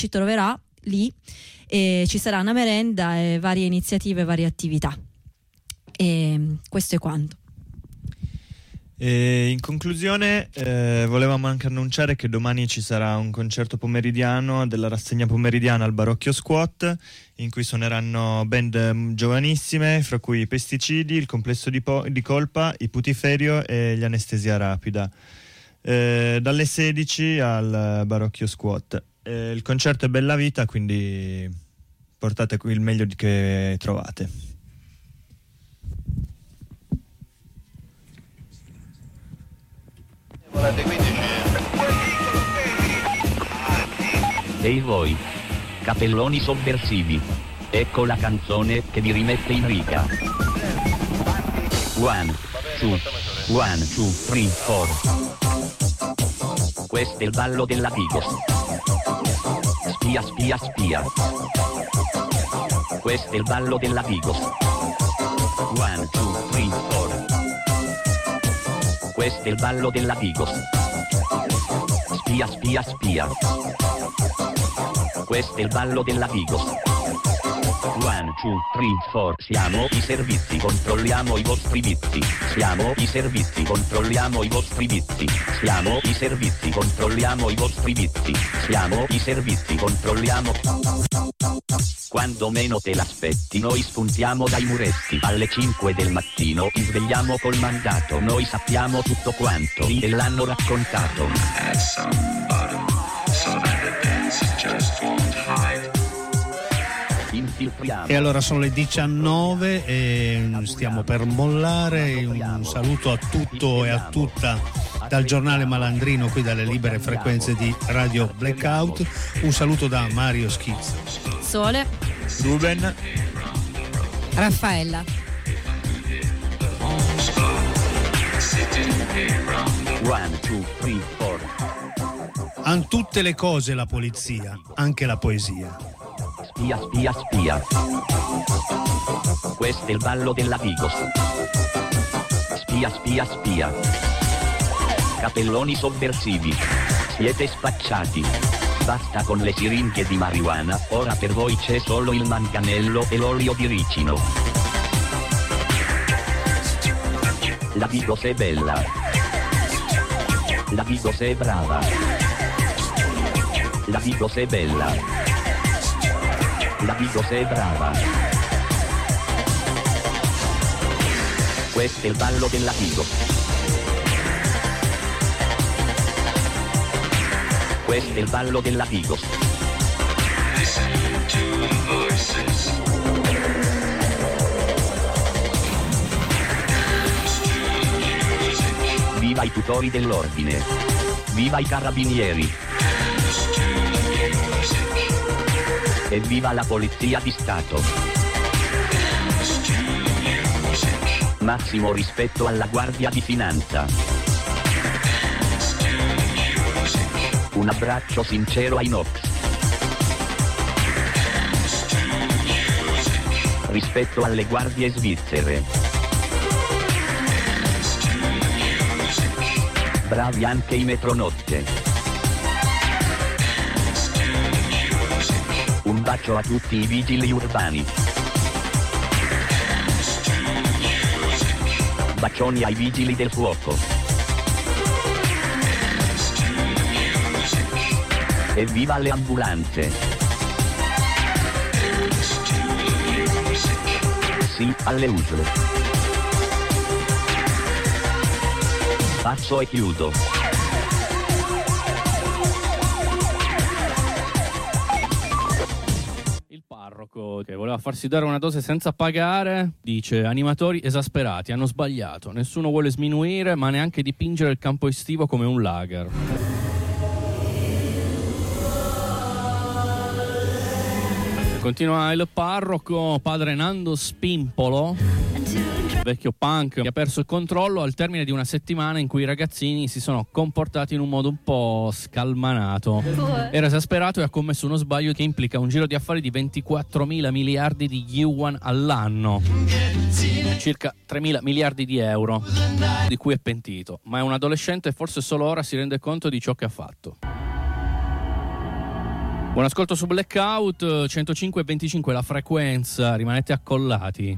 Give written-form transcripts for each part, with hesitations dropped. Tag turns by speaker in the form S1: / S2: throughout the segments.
S1: ci troverà lì e ci sarà una merenda e varie iniziative, varie attività. E questo è quanto.
S2: E in conclusione volevamo anche annunciare che domani ci sarà un concerto pomeridiano della rassegna pomeridiana al Barocchio Squat, in cui suoneranno band giovanissime, fra cui i Pesticidi, il Complesso di Colpa, i Putiferio e gli Anestesia Rapida, dalle 16 al Barocchio Squat. Il concerto è bella vita, quindi portate qui il meglio che trovate.
S3: Ehi voi, capelloni sovversivi, ecco la canzone che vi rimette in riga. 1, 2, 3, 4. Questo è il ballo della Vigos. Spia, spia, spia. Questo è il ballo della Vigos. 1, 2, 3, 4. Questo è il ballo della Vigos. Spia, spia, spia. Questo è il ballo della Vigos. 1, 2, 3, 4. Siamo i servizi, controlliamo i vostri vizi. Siamo i servizi, controlliamo i vostri vizi. Siamo i servizi, controlliamo i vostri vizi. Siamo i servizi, controlliamo. Quando meno te l'aspetti noi spuntiamo dai muretti. Alle 5 del mattino ti svegliamo col mandato. Noi sappiamo tutto quanto e l'hanno raccontato.
S4: E allora sono le 19 e stiamo per mollare. Un saluto a tutto e a tutta dal giornale Malandrino, qui dalle libere frequenze di Radio Blackout. Un saluto da Mario Schizzo,
S1: Sole,
S2: Ruben,
S5: Raffaella.
S3: 1, 2, 3, 4.
S4: Han tutte le cose la polizia, anche la poesia.
S3: Spia, spia, spia. Questo è il ballo della Vigos. Spia, spia, spia. Capelloni sovversivi. Siete spacciati. Basta con le siringhe di marijuana, ora per voi c'è solo il manganello e l'olio di ricino. La Vigos è bella. La Vigos è brava. La Vigos è bella. La Vigos è brava. Questo è il ballo della Vigos. Questo è il ballo della Vigos. Viva i tutori dell'ordine. Viva i carabinieri. E viva la polizia di Stato. Massimo rispetto alla Guardia di Finanza. Un abbraccio sincero ai Nox. Rispetto alle guardie svizzere. Bravi anche i metronotte. Un bacio a tutti i vigili urbani. Bacioni ai vigili del fuoco. E viva le ambulanze. Sì, alle usure. Faccio e chiudo.
S6: Che voleva farsi dare una dose senza pagare, dice: animatori esasperati, hanno sbagliato, nessuno vuole sminuire ma neanche dipingere il campo estivo come un lager. Continua il parroco, padre Nando Spimpolo, vecchio punk che ha perso il controllo al termine di una settimana in cui i ragazzini si sono comportati in un modo un po' scalmanato. Era esasperato e ha commesso uno sbaglio che implica un giro di affari di 24.000 miliardi di yuan all'anno, circa 3.000 miliardi di euro, di cui è pentito, ma è un adolescente e forse solo ora si rende conto di ciò che ha fatto. Buon ascolto su Blackout 105.25 la frequenza, rimanete accollati.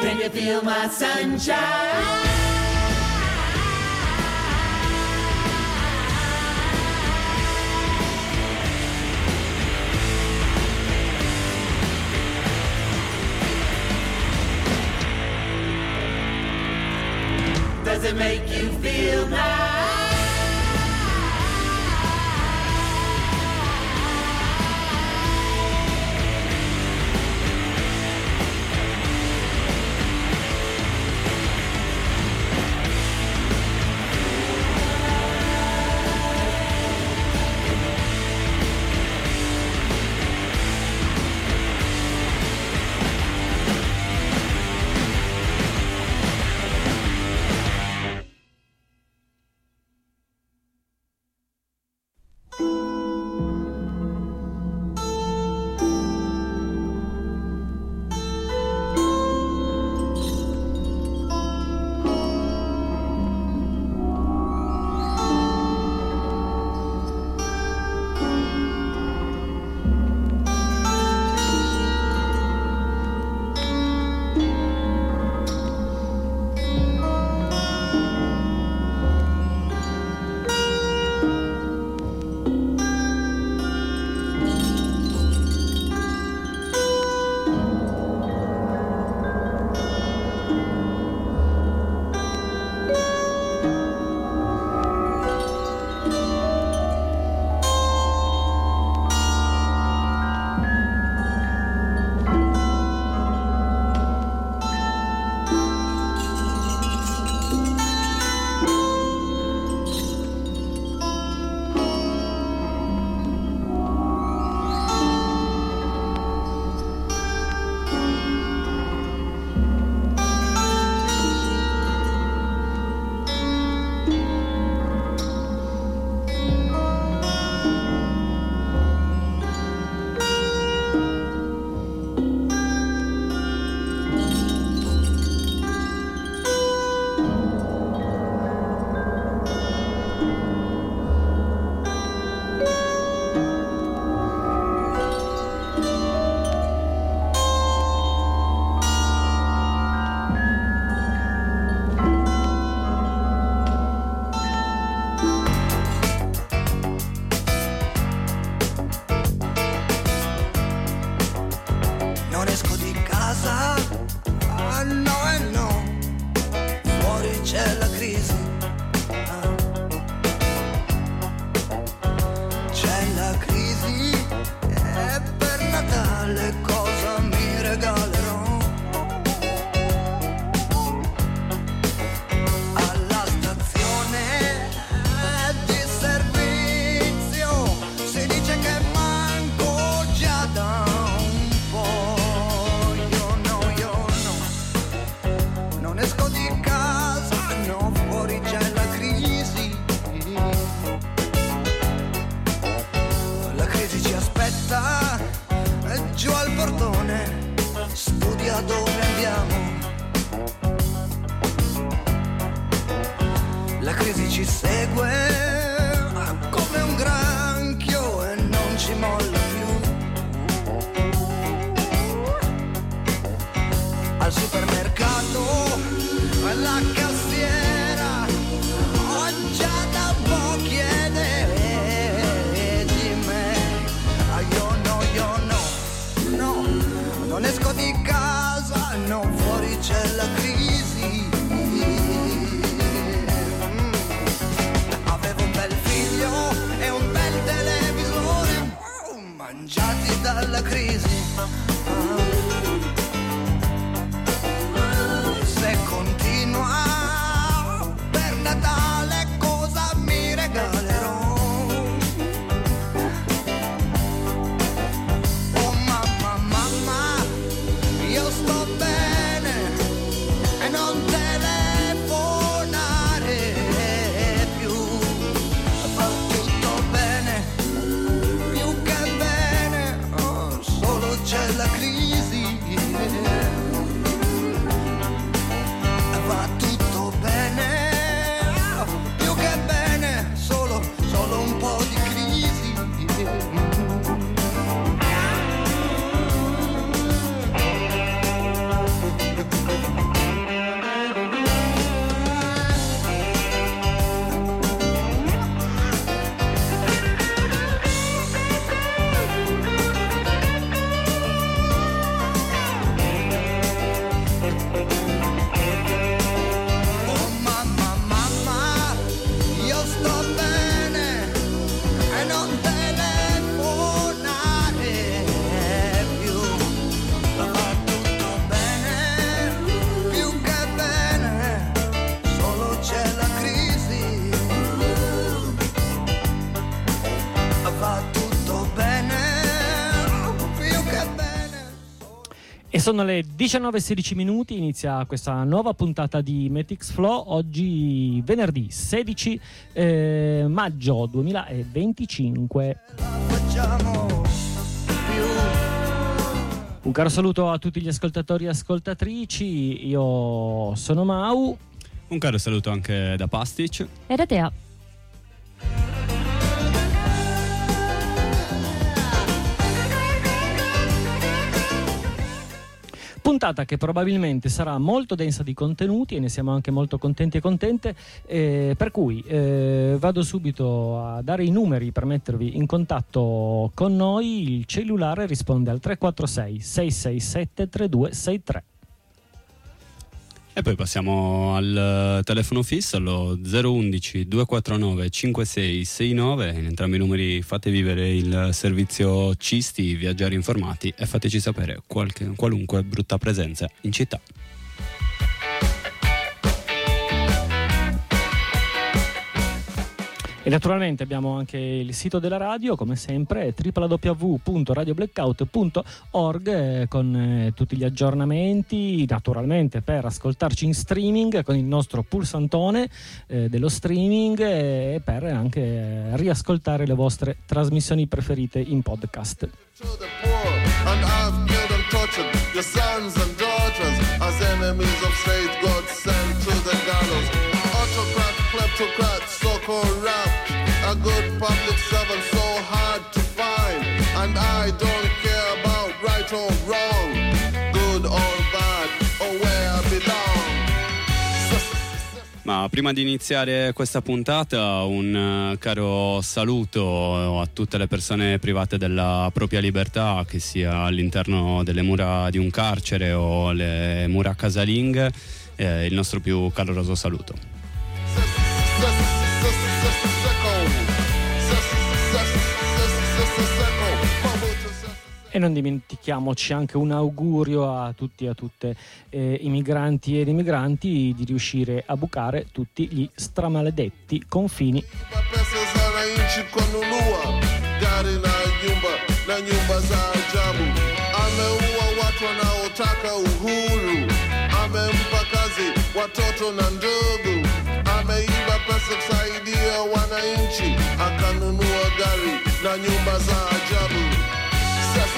S5: Can you feel my sunshine? Does it make you feel nice?
S7: C'è la crisi Sono le 19:16, inizia questa nuova puntata di Metix Flow, oggi venerdì 16 maggio 2025. Un caro saluto a tutti gli ascoltatori e ascoltatrici, io sono Mau.
S8: Un caro saluto anche da Pastic
S9: e da Tea.
S7: Puntata che probabilmente sarà molto densa di contenuti e ne siamo anche molto contenti e contente, per cui vado subito a dare i numeri per mettervi in contatto con noi. Il cellulare risponde al 346 667 3263.
S8: e poi passiamo al telefono fisso allo 011 249 5669. In entrambi i numeri fate vivere il servizio Cisti, viaggiare informati, e fateci sapere qualunque brutta presenza in città.
S7: E naturalmente abbiamo anche il sito della radio, come sempre, www.radioblackout.org, con tutti gli aggiornamenti, naturalmente per ascoltarci in streaming con il nostro pulsantone dello streaming, e per anche riascoltare le vostre trasmissioni preferite in podcast.
S10: So corrupt, a good public servant so hard to find, and I don't care about right or wrong, good or bad, or where I belong.
S8: Ma prima di iniziare questa puntata, un caro saluto a tutte le persone private della propria libertà, che sia all'interno delle mura di un carcere o le mura casalinghe, il nostro più caloroso saluto.
S7: E non dimentichiamoci anche un augurio a tutti e a tutte i migranti ed immigranti di riuscire a bucare tutti gli stramaledetti confini.
S10: Ameiba pesa kusaidia wananchi, akanunua gari na nyumba za ajabu. Seko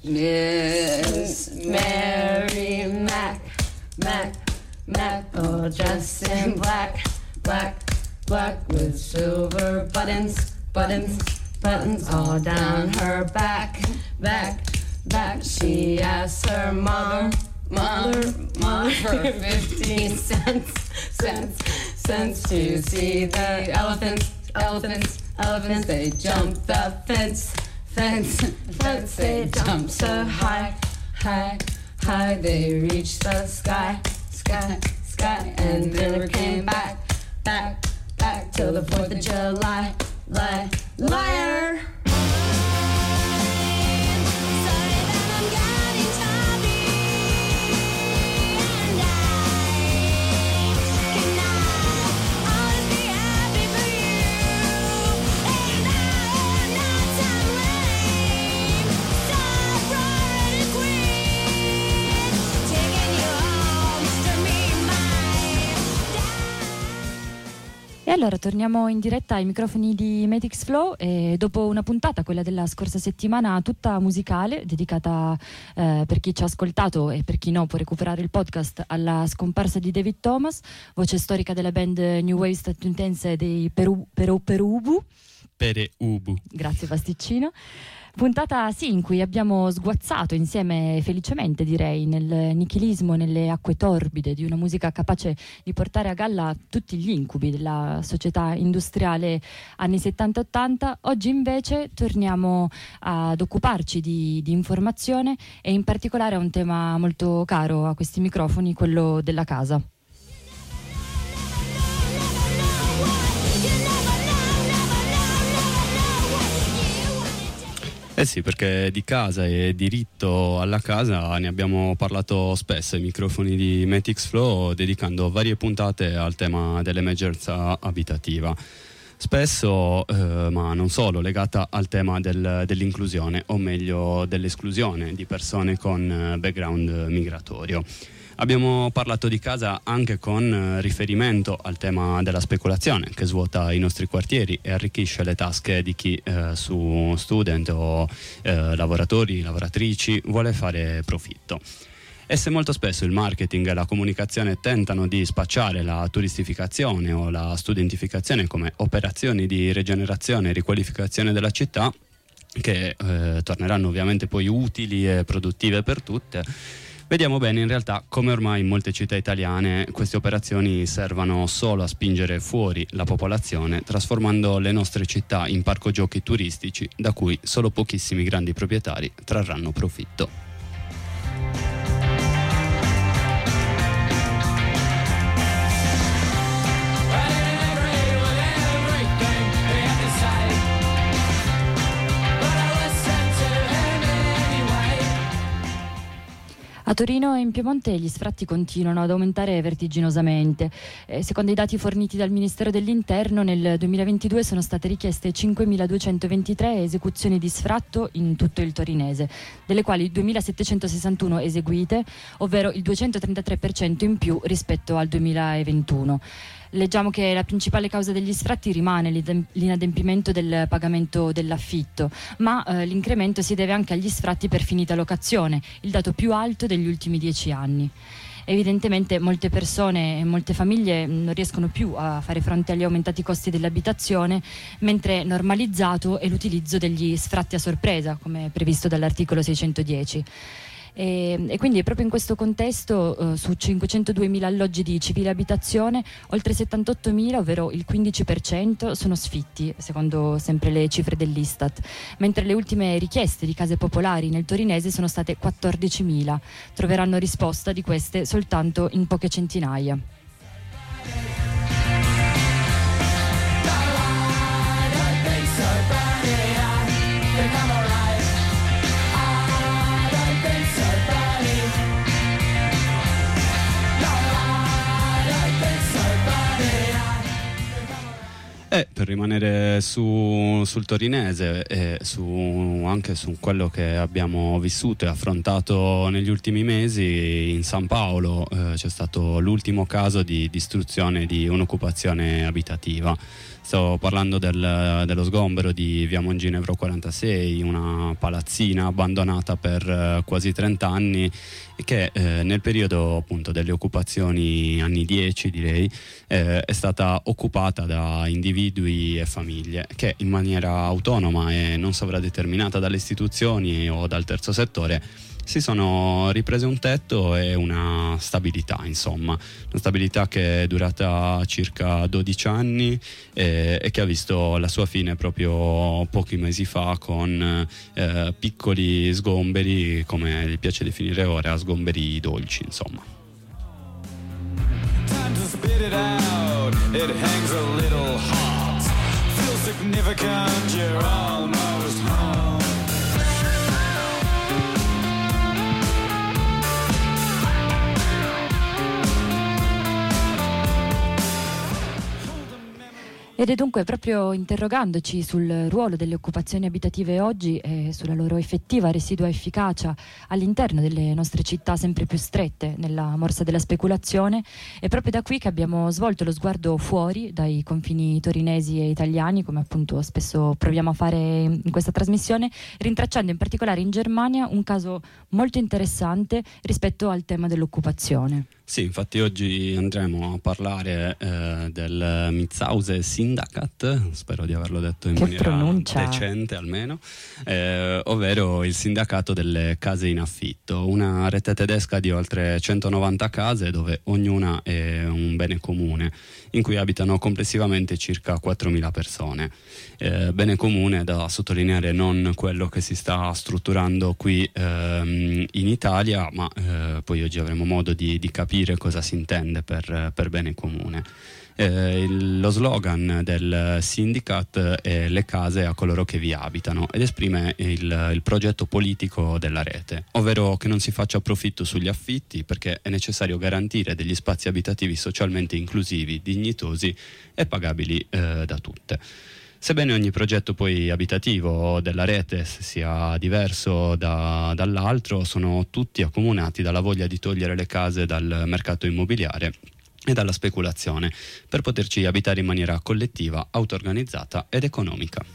S9: Miss Mary Mac, all dressed in black, with silver buttons all down her back. She asked her mother for 15 cents to see the elephants. They jumped the fence. They jumped so high. They reached the sky, and never came back till the 4th of July. Liar.
S1: E allora torniamo in diretta ai microfoni di Matix Flow e dopo una puntata, quella della scorsa settimana, tutta musicale, dedicata per chi ci ha ascoltato e per chi no può recuperare il podcast, alla scomparsa di David Thomas, voce storica della band New Wave statunitense dei Pereubu. Grazie pasticcino. Puntata sì, in cui abbiamo sguazzato insieme felicemente, direi, nel nichilismo, nelle acque torbide di una musica capace di portare a galla tutti gli incubi della società industriale anni 70-80. Oggi invece torniamo ad occuparci di informazione e in particolare a un tema molto caro a questi microfoni, quello della casa.
S8: Eh sì, perché di casa e diritto alla casa ne abbiamo parlato spesso ai microfoni di Matix Flow, dedicando varie puntate al tema dell'emergenza abitativa. Spesso, ma non solo, legata al tema dell'inclusione, o meglio dell'esclusione di persone con background migratorio. Abbiamo parlato di casa anche con riferimento al tema della speculazione che svuota i nostri quartieri e arricchisce le tasche di chi su student o lavoratori, lavoratrici vuole fare profitto. E se molto spesso il marketing e la comunicazione tentano di spacciare la turistificazione o la studentificazione come operazioni di rigenerazione e riqualificazione della città, che torneranno ovviamente poi utili e produttive per tutte, vediamo bene in realtà come ormai in molte città italiane queste operazioni servano solo a spingere fuori la popolazione, trasformando le nostre città in parco giochi turistici da cui solo pochissimi grandi proprietari trarranno profitto.
S1: A Torino e in Piemonte gli sfratti continuano ad aumentare vertiginosamente. Secondo i dati forniti dal Ministero dell'Interno, nel 2022 sono state richieste 5.223 esecuzioni di sfratto in tutto il torinese, delle quali 2.761 eseguite, ovvero il 233% in più rispetto al 2021. Leggiamo che la principale causa degli sfratti rimane l'inadempimento del pagamento dell'affitto, ma l'incremento si deve anche agli sfratti per finita locazione, il dato più alto degli ultimi 10 anni. Evidentemente molte persone e molte famiglie non riescono più a fare fronte agli aumentati costi dell'abitazione, mentre normalizzato è l'utilizzo degli sfratti a sorpresa, come previsto dall'articolo 610. E quindi è proprio in questo contesto su 502.000 alloggi di civile abitazione oltre 78.000, ovvero il 15%, sono sfitti, secondo sempre le cifre dell'Istat, mentre le ultime richieste di case popolari nel torinese sono state 14.000. Troveranno risposta di queste soltanto in poche centinaia.
S8: Per rimanere sul torinese e anche su quello che abbiamo vissuto e affrontato negli ultimi mesi. In San Paolo c'è stato l'ultimo caso di distruzione di un'occupazione abitativa. Sto parlando dello sgombero di via Monginevro 46, una palazzina abbandonata per quasi 30 anni e che nel periodo appunto delle occupazioni anni 10 direi è stata occupata da individui e famiglie che in maniera autonoma e non sovradeterminata dalle istituzioni o dal terzo settore si sono riprese un tetto e una stabilità, insomma, una stabilità che è durata circa 12 anni e che ha visto la sua fine proprio pochi mesi fa con piccoli sgomberi, come gli piace definire ora, sgomberi dolci, insomma.
S11: Time to spit it out, it hangs a little hot, feels significant, you're almost home.
S1: Ed è dunque proprio interrogandoci sul ruolo delle occupazioni abitative oggi e sulla loro effettiva residua efficacia all'interno delle nostre città sempre più strette nella morsa della speculazione, è proprio da qui che abbiamo svolto lo sguardo fuori dai confini torinesi e italiani, come appunto spesso proviamo a fare in questa trasmissione, rintracciando in particolare in Germania un caso molto interessante rispetto al tema dell'occupazione.
S8: Sì, infatti oggi andremo a parlare del Mietshäuser Syndikat, spero di averlo detto in maniera decente almeno, ovvero il sindacato delle case in affitto, una rete tedesca di oltre 190 case dove ognuna è un bene comune, in cui abitano complessivamente circa 4.000 persone. Bene comune da sottolineare non quello che si sta strutturando qui in Italia, ma poi oggi avremo modo di capire cosa si intende per bene comune. Lo slogan del Syndikat è le case a coloro che vi abitano ed esprime il progetto politico della rete, ovvero che non si faccia profitto sugli affitti perché è necessario garantire degli spazi abitativi socialmente inclusivi, dignitosi e pagabili da tutte. Sebbene ogni progetto poi abitativo della rete sia diverso dall'altro, sono tutti accomunati dalla voglia di togliere le case dal mercato immobiliare e dalla speculazione per poterci abitare in maniera collettiva, auto-organizzata ed economica.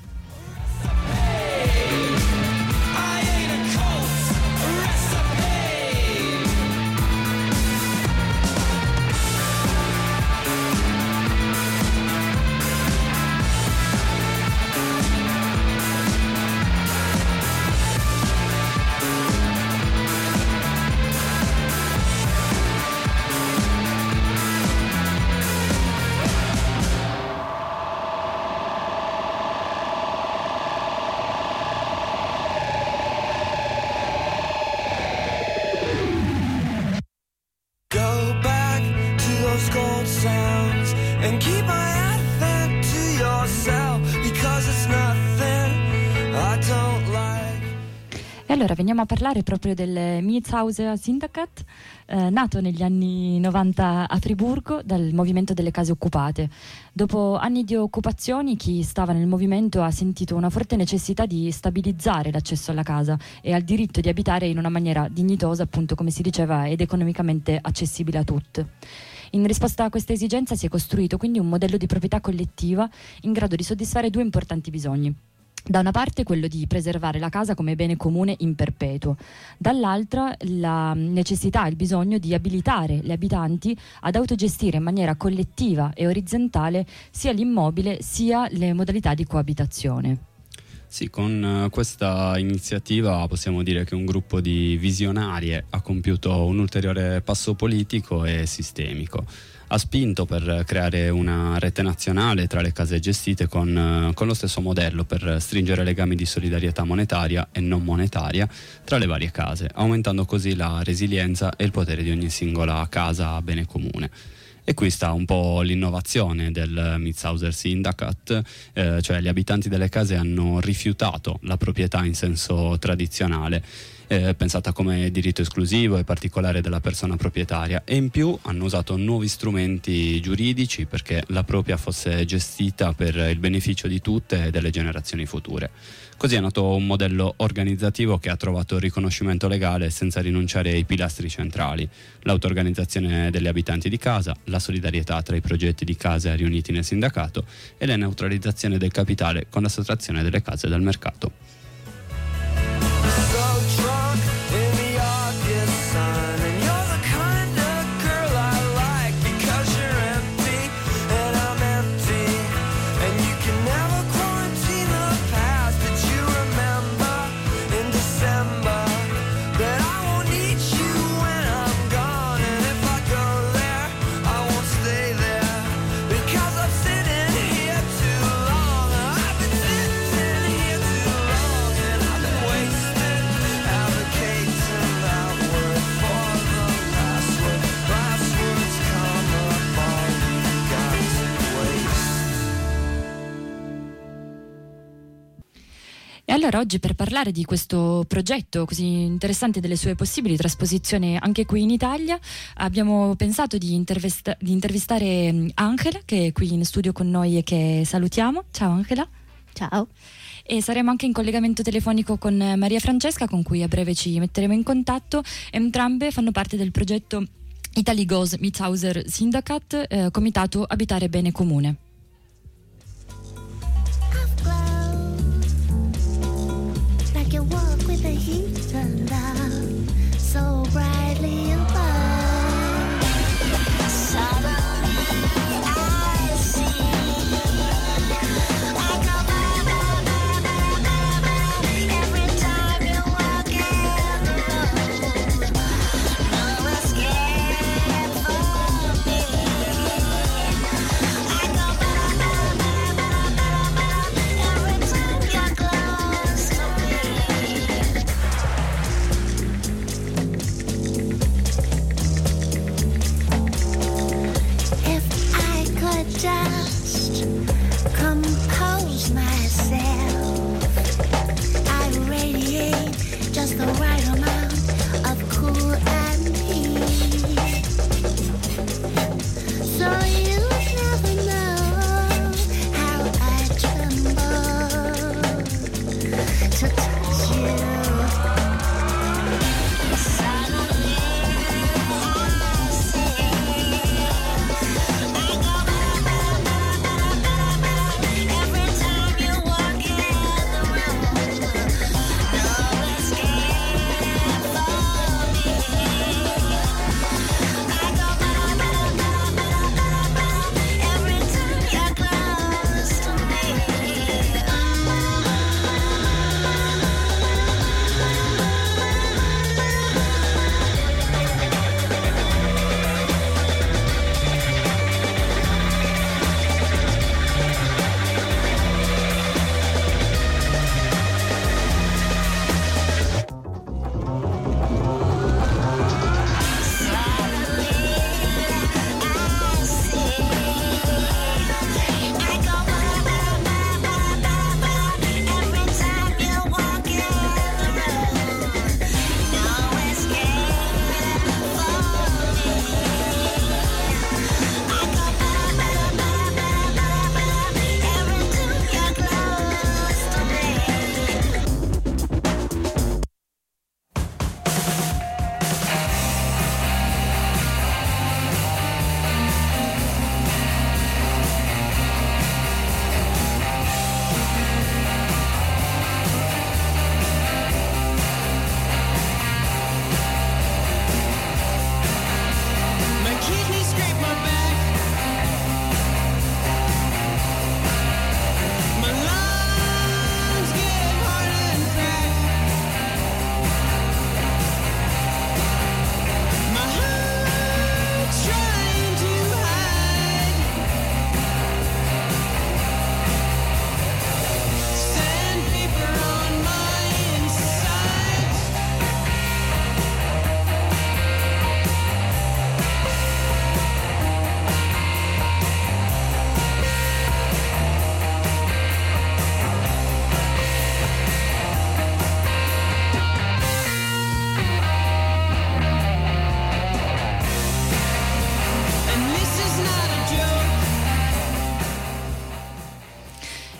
S1: Allora veniamo a parlare proprio del Mietshäuser Syndikat, nato negli anni 90 a Friburgo dal movimento delle case occupate. Dopo anni di occupazioni, chi stava nel movimento ha sentito una forte necessità di stabilizzare l'accesso alla casa e al diritto di abitare in una maniera dignitosa, appunto come si diceva, ed economicamente accessibile a tutti. In risposta a questa esigenza si è costruito quindi un modello di proprietà collettiva in grado di soddisfare due importanti bisogni. Da una parte quello di preservare la casa come bene comune in perpetuo, dall'altra la necessità e il bisogno di abilitare gli abitanti ad autogestire in maniera collettiva e orizzontale sia l'immobile sia le modalità di coabitazione.
S8: Sì, con questa iniziativa possiamo dire che un gruppo di visionarie ha compiuto un ulteriore passo politico e sistemico. Ha spinto per creare una rete nazionale tra le case gestite con lo stesso modello per stringere legami di solidarietà monetaria e non monetaria tra le varie case, aumentando così la resilienza e il potere di ogni singola casa a bene comune. E qui sta un po' l'innovazione del Mietshäuser Syndikat, cioè gli abitanti delle case hanno rifiutato la proprietà in senso tradizionale pensata come diritto esclusivo e particolare della persona proprietaria, e in più hanno usato nuovi strumenti giuridici perché la propria fosse gestita per il beneficio di tutte e delle generazioni future. Così è nato un modello organizzativo che ha trovato il riconoscimento legale senza rinunciare ai pilastri centrali: l'auto-organizzazione degli abitanti di casa, la solidarietà tra i progetti di case riuniti nel sindacato e la neutralizzazione del capitale con la sottrazione delle case dal mercato.
S1: E allora oggi, per parlare di questo progetto così interessante, delle sue possibili trasposizioni anche qui in Italia, abbiamo pensato di intervistare Angela, che è qui in studio con noi e che salutiamo. Ciao Angela.
S12: Ciao.
S1: E saremo anche in collegamento telefonico con Maria Francesca, con cui a breve ci metteremo in contatto. Entrambe fanno parte del progetto Italy Goes Mietshäuser Syndikat, Comitato Abitare Bene Comune.
S12: You walk with the heat turned down so brightly above. Suddenly I see I go every time you walk in the room. No escape for me. I go every time you're close to me.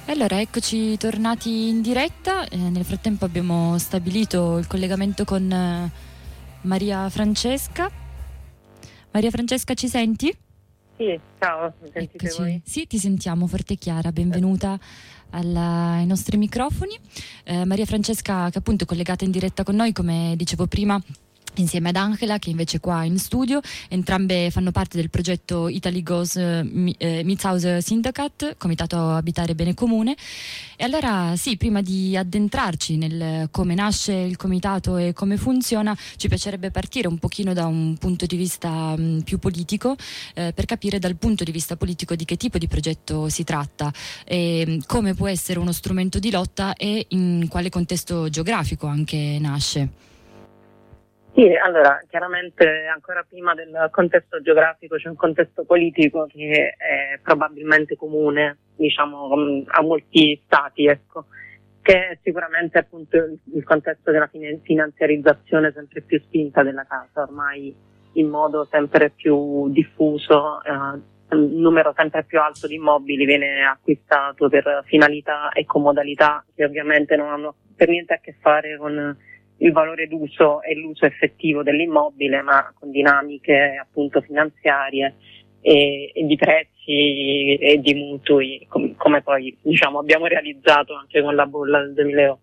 S1: Allora, eccoci tornati in diretta. Nel frattempo abbiamo stabilito il collegamento con Maria Francesca. Maria Francesca, ci senti?
S13: Sì, ciao, mi sentite voi?
S1: Sì, ti sentiamo forte e chiara. Benvenuta ai nostri microfoni. Maria Francesca, che appunto è collegata in diretta con noi, come dicevo prima, insieme ad Angela, che invece è qua in studio. Entrambe fanno parte del progetto Italy Goes Mietshaus Syndicat, Comitato Abitare Bene Comune. E allora sì, prima di addentrarci nel come nasce il comitato e come funziona, ci piacerebbe partire un pochino da un punto di vista più politico, per capire dal punto di vista politico di che tipo di progetto si tratta, e come può essere uno strumento di lotta e in quale contesto geografico anche nasce.
S13: Sì, allora, chiaramente ancora prima del contesto geografico c'è un contesto politico che è probabilmente comune, diciamo, a molti stati, ecco, che è sicuramente appunto il contesto della finanziarizzazione sempre più spinta della casa, ormai in modo sempre più diffuso, un numero sempre più alto di immobili viene acquistato per finalità e comodalità che ovviamente non hanno per niente a che fare con il valore d'uso e l'uso effettivo dell'immobile, ma con dinamiche appunto finanziarie e di prezzi e di mutui, come poi diciamo abbiamo realizzato anche con la bolla del 2008.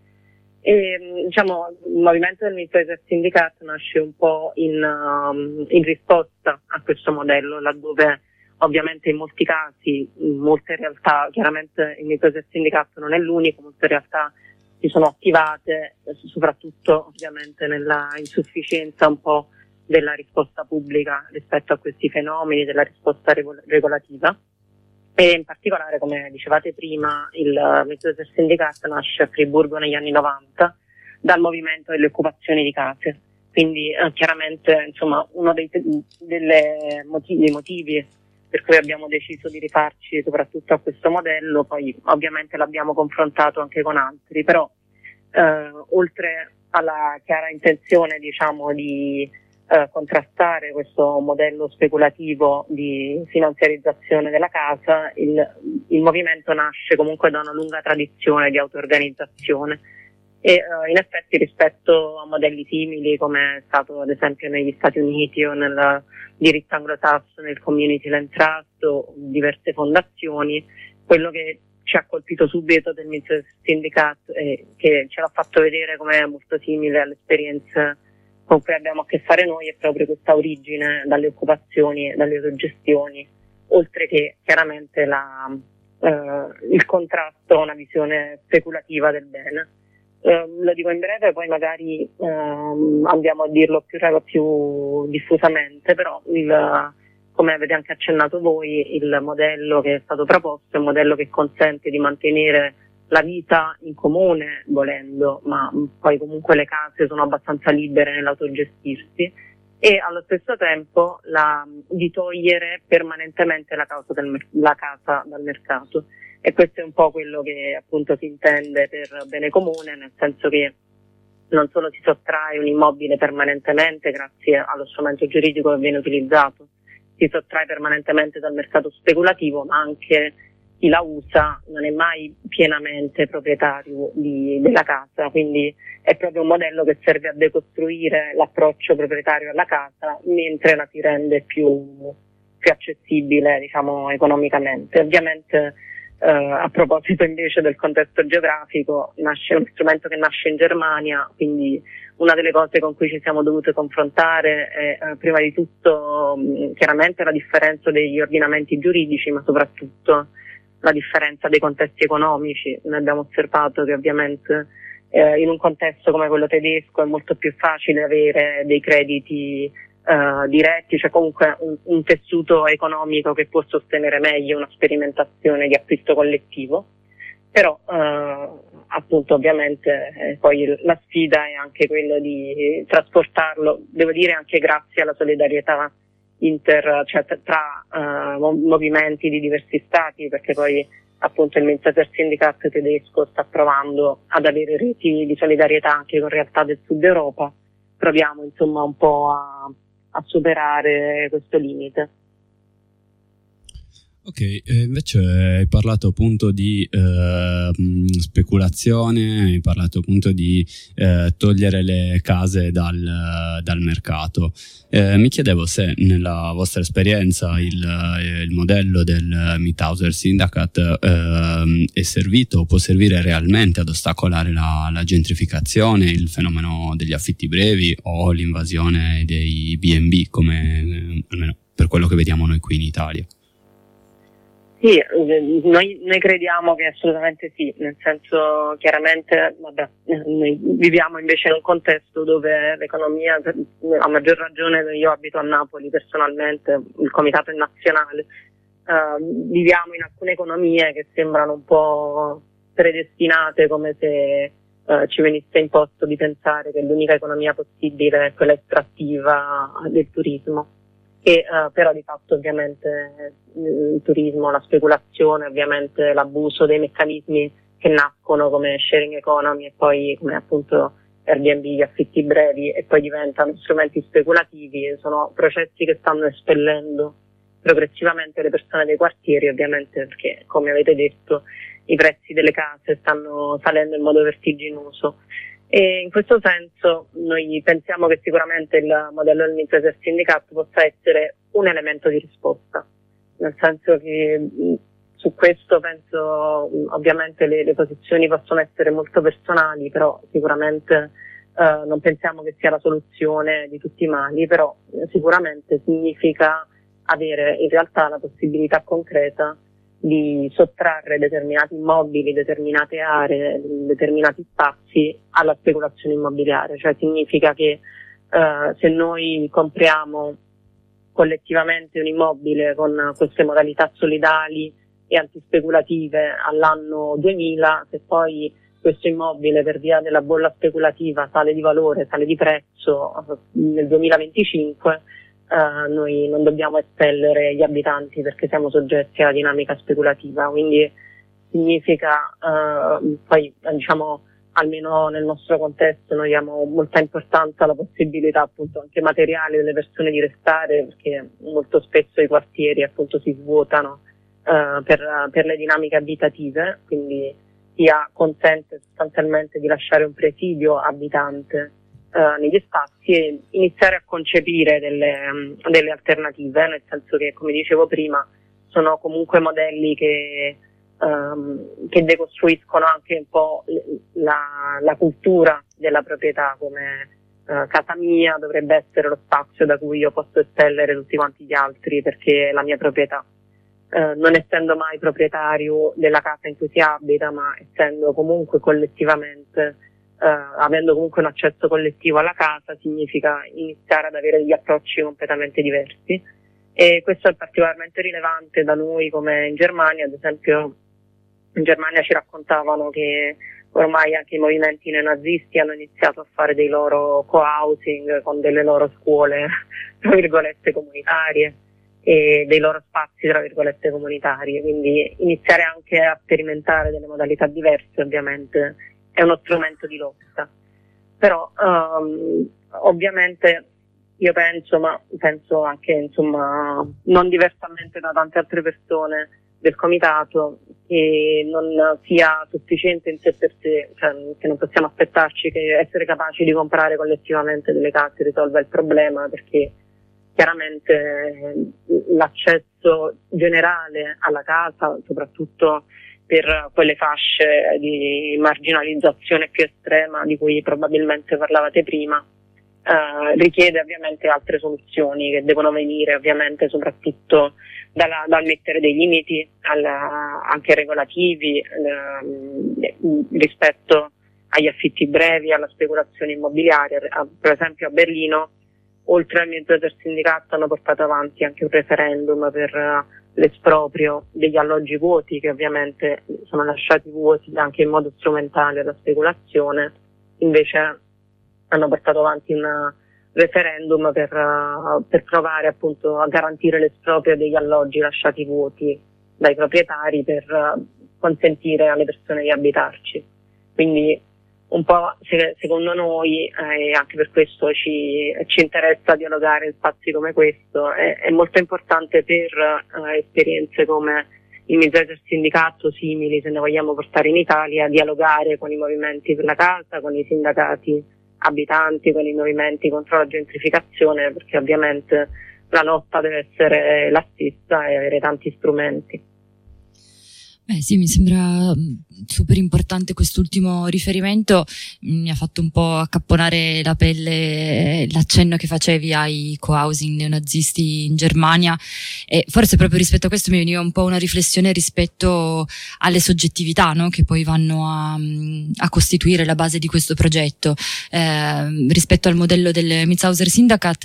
S13: E, diciamo, il movimento del Mietshaus Syndicat nasce un po' in risposta a questo modello, laddove ovviamente in molti casi, in molte realtà, chiaramente il Mietshaus Syndicat non è l'unico, molte realtà si sono attivate, soprattutto ovviamente nella insufficienza un po' della risposta pubblica rispetto a questi fenomeni, della risposta regolativa. E in particolare, come dicevate prima, il Mietshaus Syndicat nasce a Friburgo negli anni 90 dal movimento delle occupazioni di case. Quindi chiaramente insomma uno dei motivi per cui abbiamo deciso di rifarci soprattutto a questo modello, poi ovviamente l'abbiamo confrontato anche con altri, però oltre alla chiara intenzione diciamo di contrastare questo modello speculativo di finanziarizzazione della casa, il movimento nasce comunque da una lunga tradizione di auto-organizzazione e in effetti rispetto a modelli simili come è stato ad esempio negli Stati Uniti o nel diritto anglosassone, nel Community Land Trust o diverse fondazioni, quello che ci ha colpito subito del Mietshaus Syndicat e che ce l'ha fatto vedere come molto simile alle esperienze con cui abbiamo a che fare noi è proprio questa origine dalle occupazioni e dalle autogestioni, oltre che chiaramente il contrasto a una visione speculativa del bene. Lo dico in breve, poi magari andiamo a dirlo più diffusamente, però come avete anche accennato voi, il modello che è stato proposto è un modello che consente di mantenere la vita in comune volendo, ma poi comunque le case sono abbastanza libere nell'autogestirsi e allo stesso tempo di togliere permanentemente la casa dal mercato. E questo è un po' quello che appunto si intende per bene comune, nel senso che non solo si sottrae un immobile permanentemente grazie allo strumento giuridico che viene utilizzato, si sottrae permanentemente dal mercato speculativo, ma anche chi la usa non è mai pienamente proprietario della casa, quindi è proprio un modello che serve a decostruire l'approccio proprietario alla casa mentre la si rende più accessibile, diciamo, economicamente. Ovviamente a proposito invece del contesto geografico, nasce uno strumento che nasce in Germania, quindi una delle cose con cui ci siamo dovuti confrontare è prima di tutto chiaramente la differenza degli ordinamenti giuridici, ma soprattutto la differenza dei contesti economici. Noi abbiamo osservato che ovviamente in un contesto come quello tedesco è molto più facile avere dei crediti diretti, cioè comunque un tessuto economico che può sostenere meglio una sperimentazione di acquisto collettivo, però appunto ovviamente poi la sfida è anche quella di trasportarlo, devo dire anche grazie alla solidarietà tra movimenti di diversi stati, perché poi appunto il Mietshaus Syndicat tedesco sta provando ad avere reti di solidarietà anche con realtà del sud Europa. Proviamo insomma un po' a superare questo limite.
S8: Ok, invece hai parlato appunto di speculazione, hai parlato appunto di togliere le case dal mercato. Mi chiedevo se nella vostra esperienza il modello del Mithauser Syndicate è servito o può servire realmente ad ostacolare la gentrificazione, il fenomeno degli affitti brevi o l'invasione dei B&B, come almeno per quello che vediamo noi qui in Italia.
S13: Sì, noi crediamo che assolutamente sì, nel senso chiaramente noi viviamo invece in un contesto dove l'economia, a maggior ragione io abito a Napoli personalmente, il comitato è nazionale, viviamo in alcune economie che sembrano un po' predestinate, come se ci venisse imposto di pensare che l'unica economia possibile è quella estrattiva del turismo. E però di fatto ovviamente il turismo, la speculazione, ovviamente l'abuso dei meccanismi che nascono come sharing economy e poi come appunto Airbnb, gli affitti brevi e poi diventano strumenti speculativi, sono processi che stanno espellendo progressivamente le persone dei quartieri, ovviamente perché, come avete detto, i prezzi delle case stanno salendo in modo vertiginoso. E in questo senso noi pensiamo che sicuramente il modello del Mithauser Syndicate possa essere un elemento di risposta, nel senso che su questo penso ovviamente le posizioni possono essere molto personali, però sicuramente non pensiamo che sia la soluzione di tutti i mali, però sicuramente significa avere in realtà la possibilità concreta di sottrarre determinati immobili, determinate aree, determinati spazi alla speculazione immobiliare, cioè significa che se noi compriamo collettivamente un immobile con queste modalità solidali e antispeculative all'anno 2000, se poi questo immobile per via della bolla speculativa sale di valore, sale di prezzo nel 2025, noi non dobbiamo espellere gli abitanti perché siamo soggetti alla dinamica speculativa, quindi significa poi diciamo almeno nel nostro contesto noi diamo molta importanza alla possibilità appunto anche materiale delle persone di restare, perché molto spesso i quartieri appunto si svuotano per le dinamiche abitative, quindi consente sostanzialmente di lasciare un presidio abitante negli spazi e iniziare a concepire delle alternative, nel senso che, come dicevo prima, sono comunque modelli che decostruiscono anche un po' la cultura della proprietà, come casa mia dovrebbe essere lo spazio da cui io posso espellere tutti quanti gli altri perché è la mia proprietà. Non essendo mai proprietario della casa in cui si abita, ma essendo comunque collettivamente avendo comunque un accesso collettivo alla casa, significa iniziare ad avere degli approcci completamente diversi, e questo è particolarmente rilevante da noi come in Germania. Ad esempio in Germania ci raccontavano che ormai anche i movimenti neonazisti hanno iniziato a fare dei loro co-housing con delle loro scuole tra virgolette comunitarie e dei loro spazi tra virgolette comunitari, quindi iniziare anche a sperimentare delle modalità diverse ovviamente è uno strumento di lotta. Però ovviamente io penso anche insomma non diversamente da tante altre persone del comitato, che non sia sufficiente in sé per sé, cioè che non possiamo aspettarci che essere capaci di comprare collettivamente delle case risolva il problema, perché chiaramente l'accesso generale alla casa, soprattutto per quelle fasce di marginalizzazione più estrema di cui probabilmente parlavate prima, richiede ovviamente altre soluzioni che devono venire ovviamente soprattutto dal mettere dei limiti anche regolativi rispetto agli affitti brevi, alla speculazione immobiliare. Per esempio a Berlino, oltre al Mithauser Syndicate, hanno portato avanti anche un referendum per l'esproprio degli alloggi vuoti, che ovviamente sono lasciati vuoti anche in modo strumentale alla speculazione. Invece hanno portato avanti un referendum per provare appunto a garantire l'esproprio degli alloggi lasciati vuoti dai proprietari per consentire alle persone di abitarci. Quindi un po' secondo noi, e anche per questo ci interessa dialogare in spazi come questo, è molto importante per esperienze come il Mid-Size Sindicato, simili se ne vogliamo portare in Italia, dialogare con i movimenti per la casa, con i sindacati abitanti, con i movimenti contro la gentrificazione, perché ovviamente la lotta deve essere la stessa e avere tanti strumenti.
S1: Sì, mi sembra super importante quest'ultimo riferimento. Mi ha fatto un po' accapponare la pelle l'accenno che facevi ai co-housing neonazisti in Germania, e forse proprio rispetto a questo mi veniva un po' una riflessione rispetto alle soggettività, no? Che poi vanno a costituire la base di questo progetto. Rispetto al modello del Mietshäuser Syndikat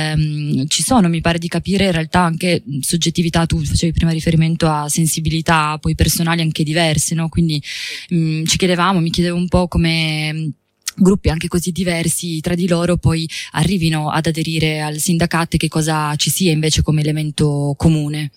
S1: ci sono, mi pare di capire, in realtà anche soggettività. Tu facevi prima riferimento a sensibilità poi personali anche diverse, no? Quindi mi chiedevo un po' come gruppi anche così diversi tra di loro poi arrivino ad aderire al sindacato e che cosa ci sia invece come elemento comune.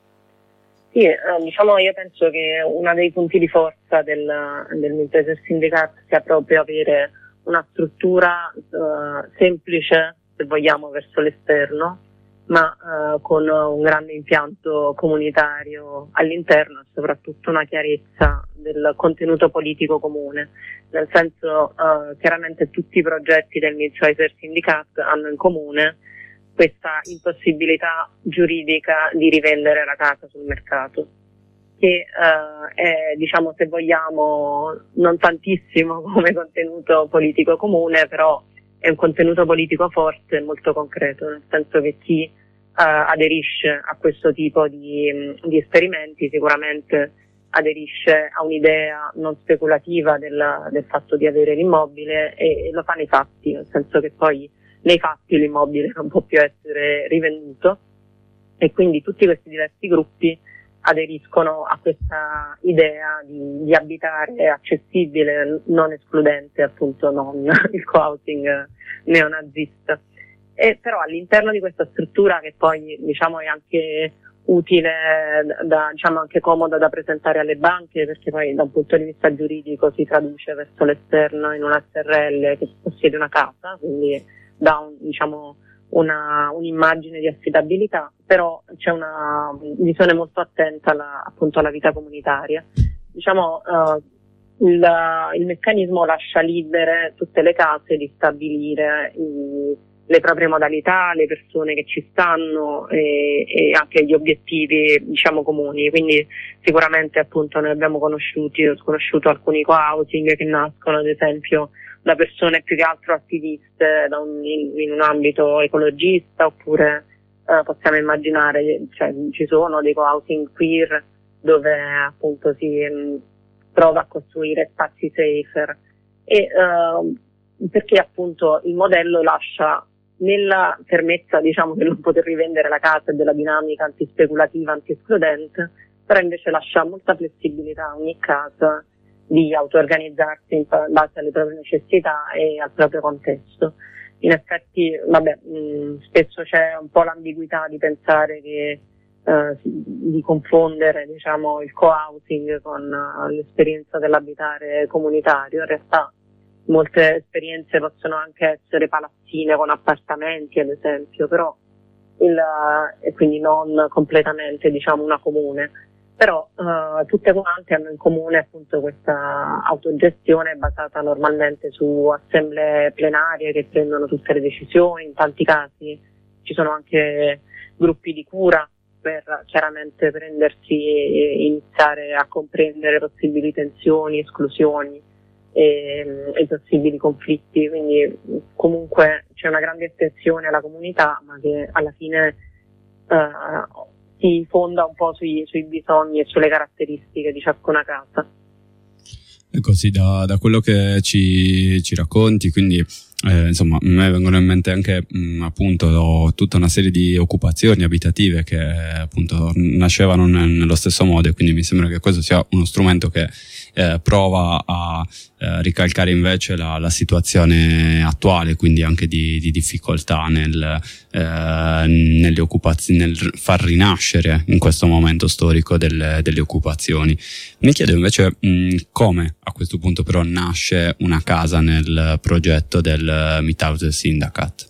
S13: Sì, diciamo, io penso che uno dei punti di forza del Mid-Size Syndicat sia proprio avere una struttura semplice, se vogliamo, verso l'esterno, ma con un grande impianto comunitario all'interno e soprattutto una chiarezza del contenuto politico comune. Nel senso, chiaramente tutti i progetti del Mid-Size Syndicat hanno in comune questa impossibilità giuridica di rivendere la casa sul mercato, che è, diciamo, se vogliamo, non tantissimo come contenuto politico comune, però è un contenuto politico forte e molto concreto, nel senso che chi aderisce a questo tipo di esperimenti sicuramente aderisce a un'idea non speculativa del fatto di avere l'immobile, e lo fa nei fatti, nel senso che poi nei fatti l'immobile non può più essere rivenduto, e quindi tutti questi diversi gruppi aderiscono a questa idea di abitare accessibile, non escludente, appunto non il co-housing neonazista. E però all'interno di questa struttura, che poi diciamo è anche utile, diciamo anche comoda da presentare alle banche, perché poi da un punto di vista giuridico si traduce verso l'esterno in una SRL che possiede una casa, quindi dà un'immagine di affidabilità, però c'è una visione molto attenta appunto alla vita comunitaria. Diciamo, il meccanismo lascia libere tutte le case di stabilire le proprie modalità, le persone che ci stanno e anche gli obiettivi, diciamo, comuni. Quindi sicuramente, appunto, noi abbiamo conosciuto alcuni co-housing che nascono, ad esempio, da persone più che altro attiviste in un ambito ecologista, oppure possiamo immaginare, cioè, ci sono dei co-housing queer dove appunto si prova a costruire spazi safer, e perché appunto il modello lascia nella fermezza, diciamo, che non poter rivendere la casa e della dinamica antispeculativa, anti-escludente, però invece lascia molta flessibilità a ogni casa di auto-organizzarsi in base alle proprie necessità e al proprio contesto. In effetti, spesso c'è un po' l'ambiguità di pensare che di confondere, diciamo, il co-housing con l'esperienza dell'abitare comunitario. In realtà molte esperienze possono anche essere palazzine con appartamenti, ad esempio, però e quindi non completamente, diciamo, una comune. Però tutte quante hanno in comune appunto questa autogestione basata normalmente su assemblee plenarie che prendono tutte le decisioni. In tanti casi ci sono anche gruppi di cura per chiaramente iniziare a comprendere possibili tensioni, esclusioni e possibili conflitti. Quindi comunque c'è una grande attenzione alla comunità, ma che alla fine si fonda un po' sui bisogni e sulle caratteristiche di ciascuna casa.
S8: E così da quello che ci racconti, quindi insomma, a me vengono in mente anche appunto tutta una serie di occupazioni abitative che appunto nascevano nello stesso modo, e quindi mi sembra che questo sia uno strumento che prova a ricalcare invece la situazione attuale, quindi anche di difficoltà nelle occupazioni, nel far rinascere in questo momento storico delle occupazioni. Mi chiedo invece come a questo punto però nasce una casa nel progetto del Meethouse Syndicate.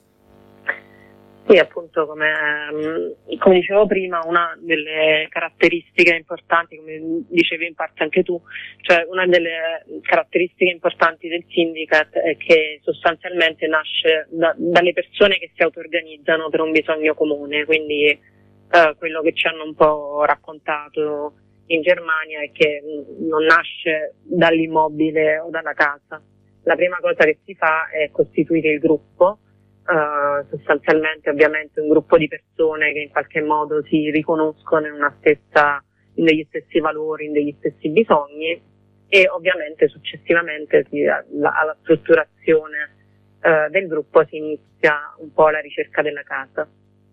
S13: Sì, appunto, come dicevo prima, una delle caratteristiche importanti, come dicevi in parte anche tu, cioè una delle caratteristiche importanti del Syndicate è che sostanzialmente nasce dalle persone che si auto-organizzano per un bisogno comune, quindi quello che ci hanno un po' raccontato in Germania è che non nasce dall'immobile o dalla casa. La prima cosa che si fa è costituire il gruppo, sostanzialmente ovviamente un gruppo di persone che in qualche modo si riconoscono in degli stessi valori, in degli stessi bisogni, e ovviamente successivamente alla strutturazione del gruppo si inizia un po' la ricerca della casa.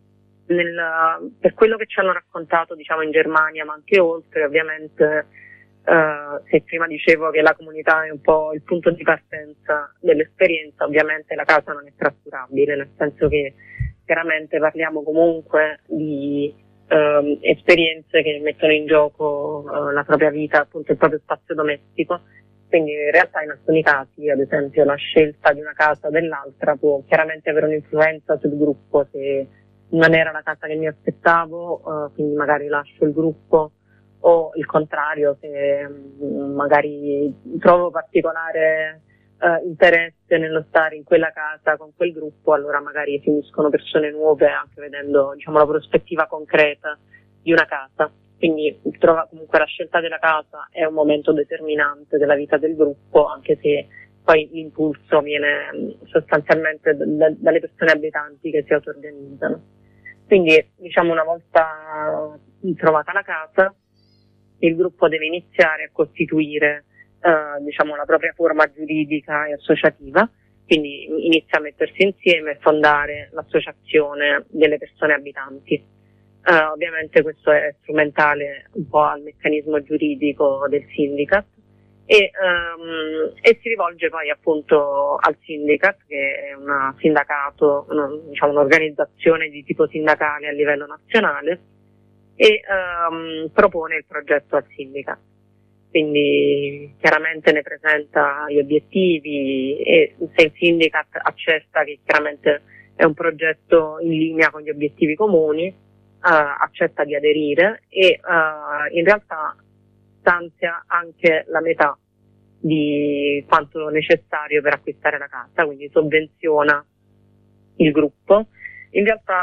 S13: Per quello che ci hanno raccontato, diciamo, in Germania, ma anche oltre, ovviamente se prima dicevo che la comunità è un po' il punto di partenza dell'esperienza, ovviamente la casa non è trascurabile, nel senso che chiaramente parliamo comunque di esperienze che mettono in gioco la propria vita, appunto il proprio spazio domestico, quindi in realtà in alcuni casi, ad esempio, la scelta di una casa o dell'altra può chiaramente avere un'influenza sul gruppo. Se non era la casa che mi aspettavo, quindi magari lascio il gruppo, o il contrario, se magari trovo particolare interesse nello stare in quella casa con quel gruppo, allora magari si uniscono persone nuove, anche vedendo, diciamo, la prospettiva concreta di una casa. Quindi comunque la scelta della casa è un momento determinante della vita del gruppo, anche se poi l'impulso viene sostanzialmente dalle persone abitanti che si auto-organizzano. Quindi, diciamo, una volta trovata la casa, il gruppo deve iniziare a costituire diciamo, la propria forma giuridica e associativa, quindi inizia a mettersi insieme e fondare l'associazione delle persone abitanti. Ovviamente questo è strumentale un po' al meccanismo giuridico del Syndicate e si rivolge poi appunto al Syndicate, che è un sindacato, diciamo un'organizzazione di tipo sindacale a livello nazionale, e propone il progetto al Syndicate. Quindi chiaramente ne presenta gli obiettivi e se il Syndicate accetta che chiaramente è un progetto in linea con gli obiettivi comuni, accetta di aderire e in realtà stanzia anche la metà di quanto necessario per acquistare la casa, quindi sovvenziona il gruppo. In realtà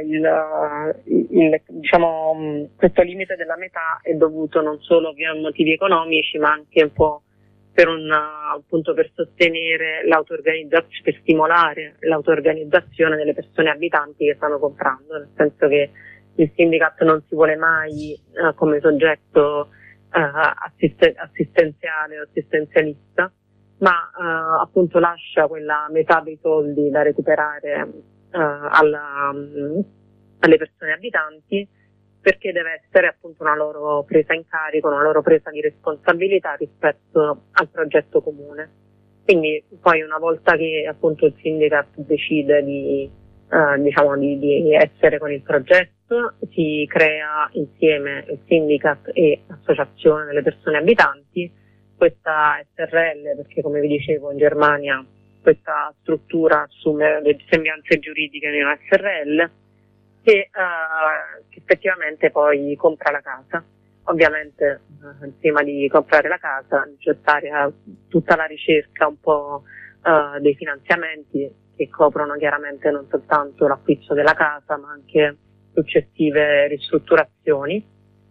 S13: diciamo, questo limite della metà è dovuto non solo per motivi economici, ma anche un po' appunto per sostenere l'auto-organizzazione, per stimolare l'auto-organizzazione delle persone abitanti che stanno comprando, nel senso che il Syndicate non si vuole mai come soggetto assistenziale o assistenzialista, ma appunto lascia quella metà dei soldi da recuperare alle persone abitanti, perché deve essere appunto una loro presa in carico, una loro presa di responsabilità rispetto al progetto comune. Quindi poi una volta che appunto il Syndicate decide di essere con il progetto, si crea insieme il Syndicate e l'associazione delle persone abitanti questa SRL, perché come vi dicevo in Germania questa struttura assume le sembianze giuridiche di una SRL che effettivamente poi compra la casa. Ovviamente prima di comprare la casa è necessaria tutta la ricerca un po' dei finanziamenti che coprono chiaramente non soltanto l'acquisto della casa ma anche successive ristrutturazioni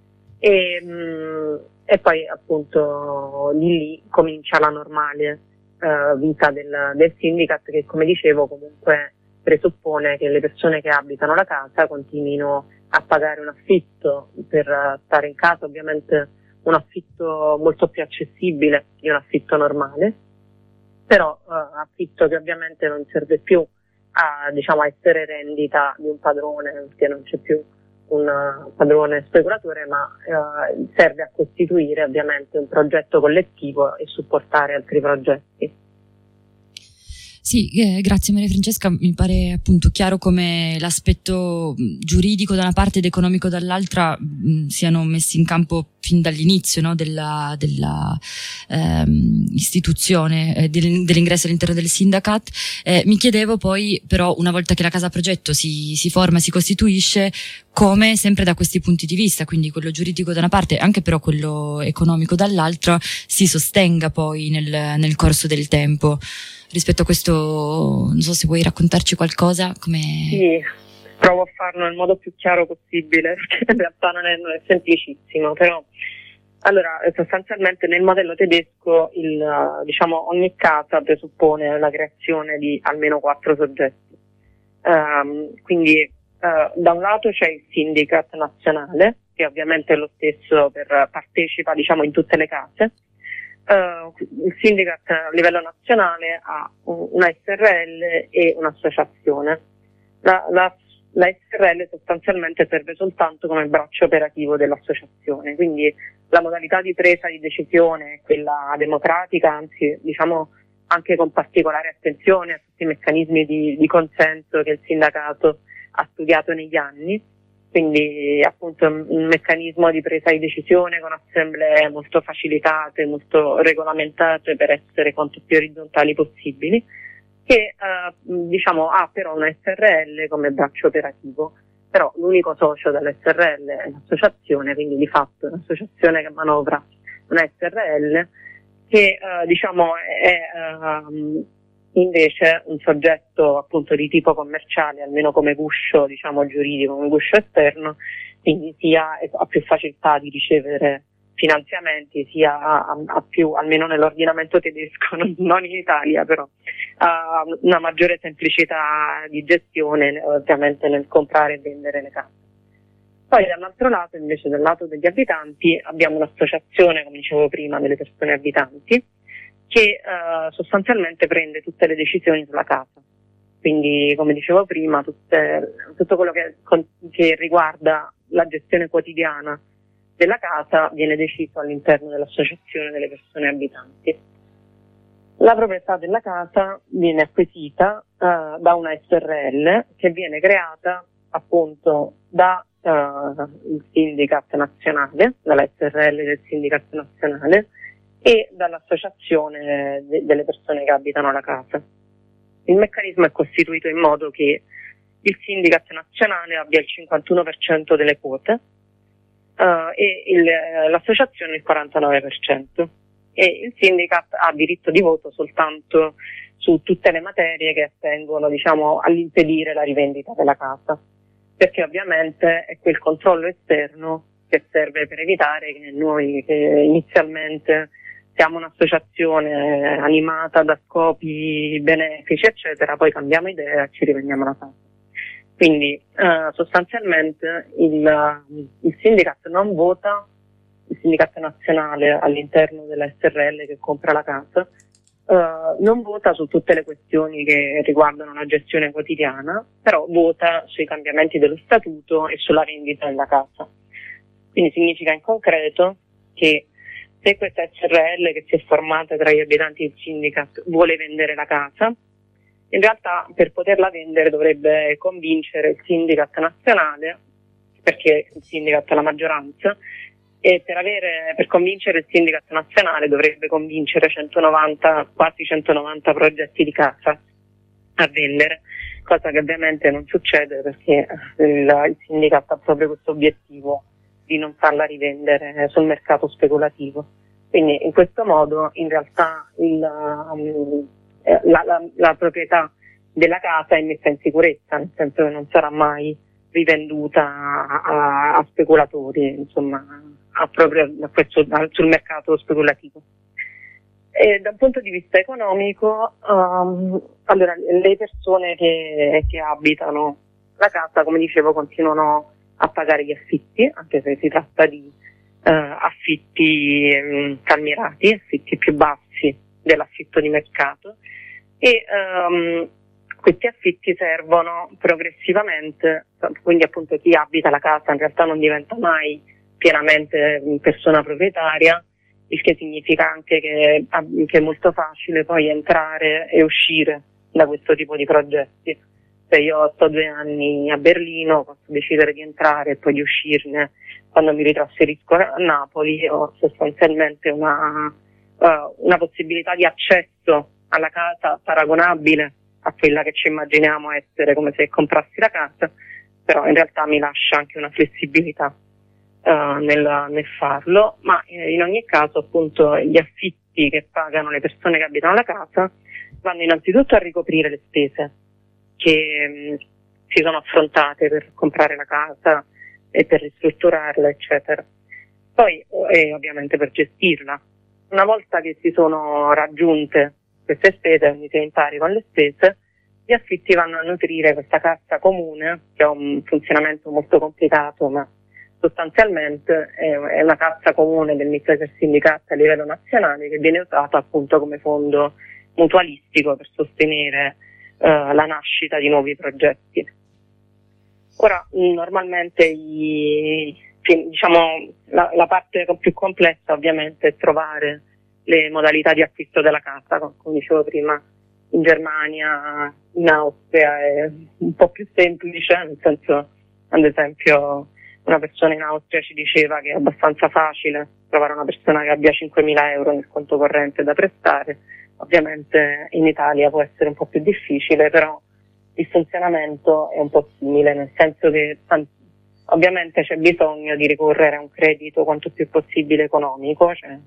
S13: e poi appunto di lì comincia la normale vita del Syndicate, che come dicevo comunque presuppone che le persone che abitano la casa continuino a pagare un affitto per stare in casa, ovviamente un affitto molto più accessibile di un affitto normale, però affitto che ovviamente non serve più a essere rendita di un padrone, perché non c'è più un padrone speculatore, ma serve a costituire ovviamente un progetto collettivo e supportare altri progetti.
S1: Sì, grazie Maria Francesca, mi pare appunto chiaro come l'aspetto giuridico da una parte ed economico dall'altra siano messi in campo fin dall'inizio, no, della istituzione dell'ingresso all'interno del Sindacat. Mi chiedevo poi però, una volta che la casa progetto si forma, si costituisce, come sempre da questi punti di vista, quindi quello giuridico da una parte, anche però quello economico dall'altra, si sostenga poi nel corso del tempo. Rispetto a questo, non so se vuoi raccontarci qualcosa.
S13: Sì, provo a farlo nel modo più chiaro possibile, perché in realtà non è semplicissimo, però allora sostanzialmente nel modello tedesco ogni casa presuppone la creazione di almeno 4 soggetti. Quindi da un lato c'è il Syndicat nazionale, che ovviamente è lo stesso partecipa in tutte le case. Il Syndicat a livello nazionale ha una SRL e un'associazione. La SRL sostanzialmente serve soltanto come braccio operativo dell'associazione, quindi la modalità di presa di decisione è quella democratica, anzi anche con particolare attenzione a tutti i meccanismi di consenso che il sindacato ha studiato negli anni. Quindi appunto un meccanismo di presa di decisione con assemblee molto facilitate, molto regolamentate per essere quanto più orizzontali possibili, che ha però una SRL come braccio operativo, però l'unico socio dell'SRL è l'associazione, quindi di fatto è un'associazione che manovra una SRL che è invece un soggetto appunto di tipo commerciale, almeno come guscio giuridico, come guscio esterno, quindi sia ha più facilità di ricevere finanziamenti, sia ha più, almeno nell'ordinamento tedesco, non in Italia, però ha una maggiore semplicità di gestione ovviamente nel comprare e vendere le case. Poi dall'altro lato, invece dal lato degli abitanti, abbiamo un'associazione, come dicevo prima, delle persone abitanti, che sostanzialmente prende tutte le decisioni sulla casa. Quindi, come dicevo prima, tutto quello che riguarda la gestione quotidiana della casa viene deciso all'interno dell'associazione delle persone abitanti. La proprietà della casa viene acquisita da una SRL che viene creata appunto da il Syndicat nazionale, dalla SRL del Syndicat nazionale e dall'associazione delle persone che abitano la casa. Il meccanismo è costituito in modo che il Syndicat nazionale abbia il 51% delle quote e l'associazione il 49%. E il Syndicat ha diritto di voto soltanto su tutte le materie che attengono all'impedire la rivendita della casa, perché ovviamente è quel controllo esterno che serve per evitare che noi, che inizialmente siamo un'associazione animata da scopi benefici eccetera, poi cambiamo idea e ci rivendiamo la casa. Quindi sostanzialmente il Syndicat non vota, il Syndicat nazionale all'interno della SRL che compra la casa non vota su tutte le questioni che riguardano la gestione quotidiana, però vota sui cambiamenti dello statuto e sulla vendita della casa. Quindi significa in concreto che se questa SRL che si è formata tra gli abitanti del Syndicat vuole vendere la casa, in realtà per poterla vendere dovrebbe convincere il Syndicat nazionale, perché il Syndicat ha la maggioranza, e per convincere il Syndicat nazionale dovrebbe convincere quasi 190 progetti di casa a vendere, cosa che ovviamente non succede perché il Syndicat ha proprio questo obiettivo di non farla rivendere sul mercato speculativo. Quindi in questo modo in realtà la proprietà della casa è messa in sicurezza, nel senso che non sarà mai rivenduta a speculatori, insomma, sul mercato speculativo. E da un punto di vista economico, allora le persone che abitano la casa, come dicevo, continuano a pagare gli affitti, anche se si tratta di affitti calmierati, affitti più bassi dell'affitto di mercato, e Questi affitti servono progressivamente, quindi appunto chi abita la casa in realtà non diventa mai pienamente persona proprietaria, il che significa anche che è molto facile poi entrare e uscire da questo tipo di progetti. Se io sto 2 anni a Berlino, posso decidere di entrare e poi di uscirne quando mi ritrasferisco a Napoli. Ho sostanzialmente una possibilità di accesso alla casa paragonabile a quella che ci immaginiamo essere come se comprassi la casa, però in realtà mi lascia anche una flessibilità nel farlo, ma in ogni caso appunto gli affitti che pagano le persone che abitano la casa vanno innanzitutto a ricoprire le spese che si sono affrontate per comprare la casa e per ristrutturarla, eccetera. Poi ovviamente per gestirla. Una volta che si sono raggiunte queste spese, quindi si è in pari con le spese, gli affitti vanno a nutrire questa cassa comune, che ha un funzionamento molto complicato, ma sostanzialmente è una cassa comune del Mitteser Syndicat a livello nazionale che viene usata appunto come fondo mutualistico per sostenere la nascita di nuovi progetti. Ora, normalmente la parte più complessa ovviamente è trovare le modalità di acquisto della casa, come dicevo prima. In Germania, in Austria è un po' più semplice, nel senso, ad esempio, una persona in Austria ci diceva che è abbastanza facile trovare una persona che abbia 5.000 euro nel conto corrente da prestare. Ovviamente in Italia può essere un po' più difficile, però il funzionamento è un po' simile, nel senso che ovviamente c'è bisogno di ricorrere a un credito quanto più possibile economico, cioè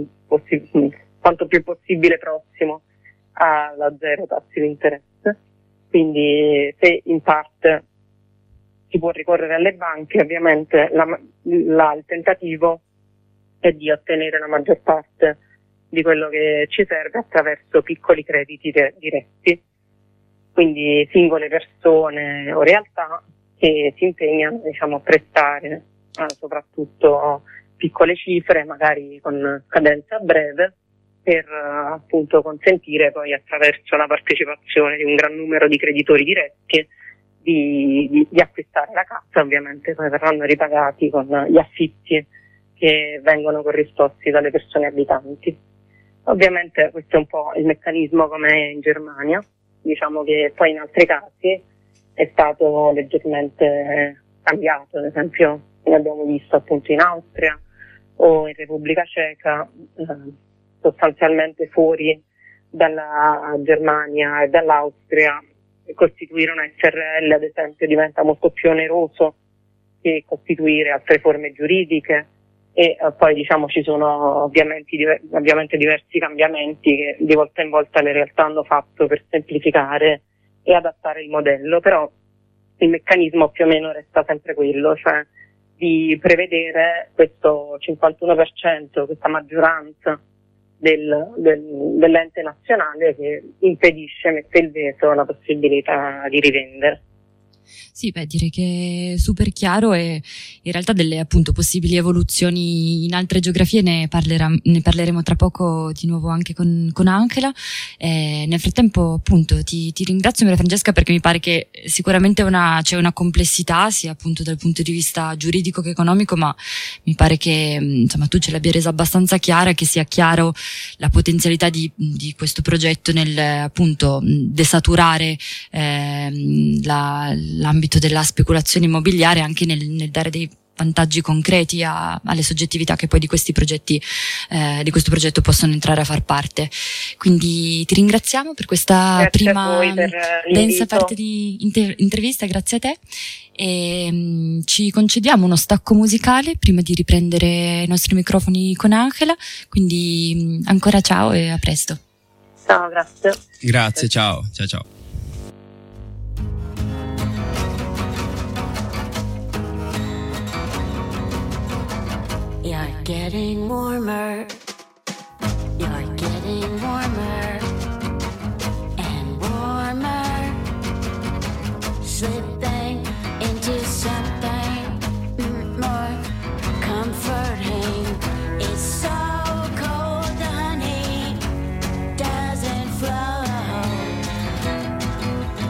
S13: quanto più possibile prossimo alla zero tassi di interesse. Quindi se in parte si può ricorrere alle banche, ovviamente il tentativo è di ottenere la maggior parte di quello che ci serve attraverso piccoli crediti diretti, quindi singole persone o realtà che si impegnano, a prestare soprattutto piccole cifre, magari con cadenza breve, per appunto consentire poi attraverso la partecipazione di un gran numero di creditori diretti di acquistare la casa. Ovviamente poi verranno ripagati con gli affitti che vengono corrisposti dalle persone abitanti. Ovviamente questo è un po' il meccanismo come è in Germania, diciamo che poi in altri casi è stato leggermente cambiato, ad esempio ne abbiamo visto appunto in Austria o in Repubblica Ceca, sostanzialmente fuori dalla Germania e dall'Austria costituire una SRL ad esempio diventa molto più oneroso che costituire altre forme giuridiche e poi ci sono ovviamente diversi cambiamenti che di volta in volta le realtà hanno fatto per semplificare e adattare il modello, però il meccanismo più o meno resta sempre quello, cioè di prevedere questo 51%, questa maggioranza dell'ente nazionale che impedisce, mette il veto alla possibilità di rivendere.
S1: Sì, direi che è super chiaro e in realtà delle appunto possibili evoluzioni in altre geografie ne parleremo tra poco di nuovo anche con Angela. Nel frattempo appunto ti ringrazio Maria Francesca perché mi pare che sicuramente c'è una complessità sia appunto dal punto di vista giuridico che economico, ma mi pare che tu ce l'abbia resa abbastanza chiara, che sia chiaro la potenzialità di questo progetto nel appunto desaturare l'ambito della speculazione immobiliare anche nel dare dei vantaggi concreti alle soggettività che poi di questi progetti di questo progetto possono entrare a far parte. Quindi ti ringraziamo per questa prima densa parte di intervista, grazie a te, e ci concediamo uno stacco musicale prima di riprendere i nostri microfoni con Angela, quindi ancora ciao e a presto.
S13: Ciao, grazie,
S8: ciao.
S12: You're getting warmer. You're getting warmer and warmer. Slipping into something more comforting. It's so cold, the honey doesn't flow.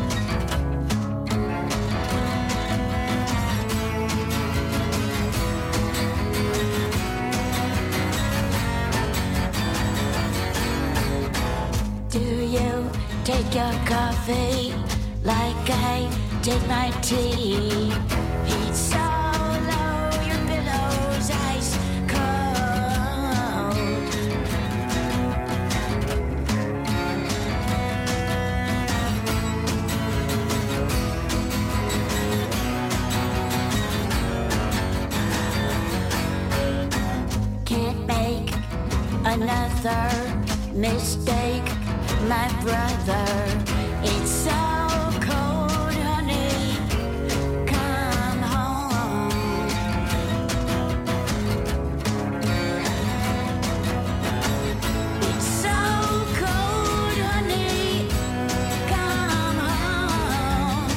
S12: your coffee like I did my tea. Heat so low, your pillow's ice cold. Can't make another mistake, my brother. It's so cold, honey. Come home. It's so cold, honey. Come home.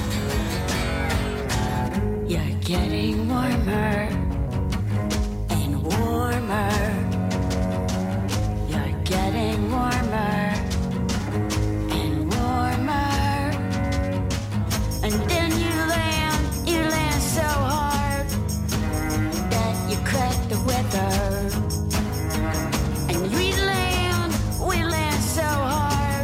S12: You're getting warmer and warmer. You're getting warmer and warmer. And then you land so hard that you crack the weather. And we land so hard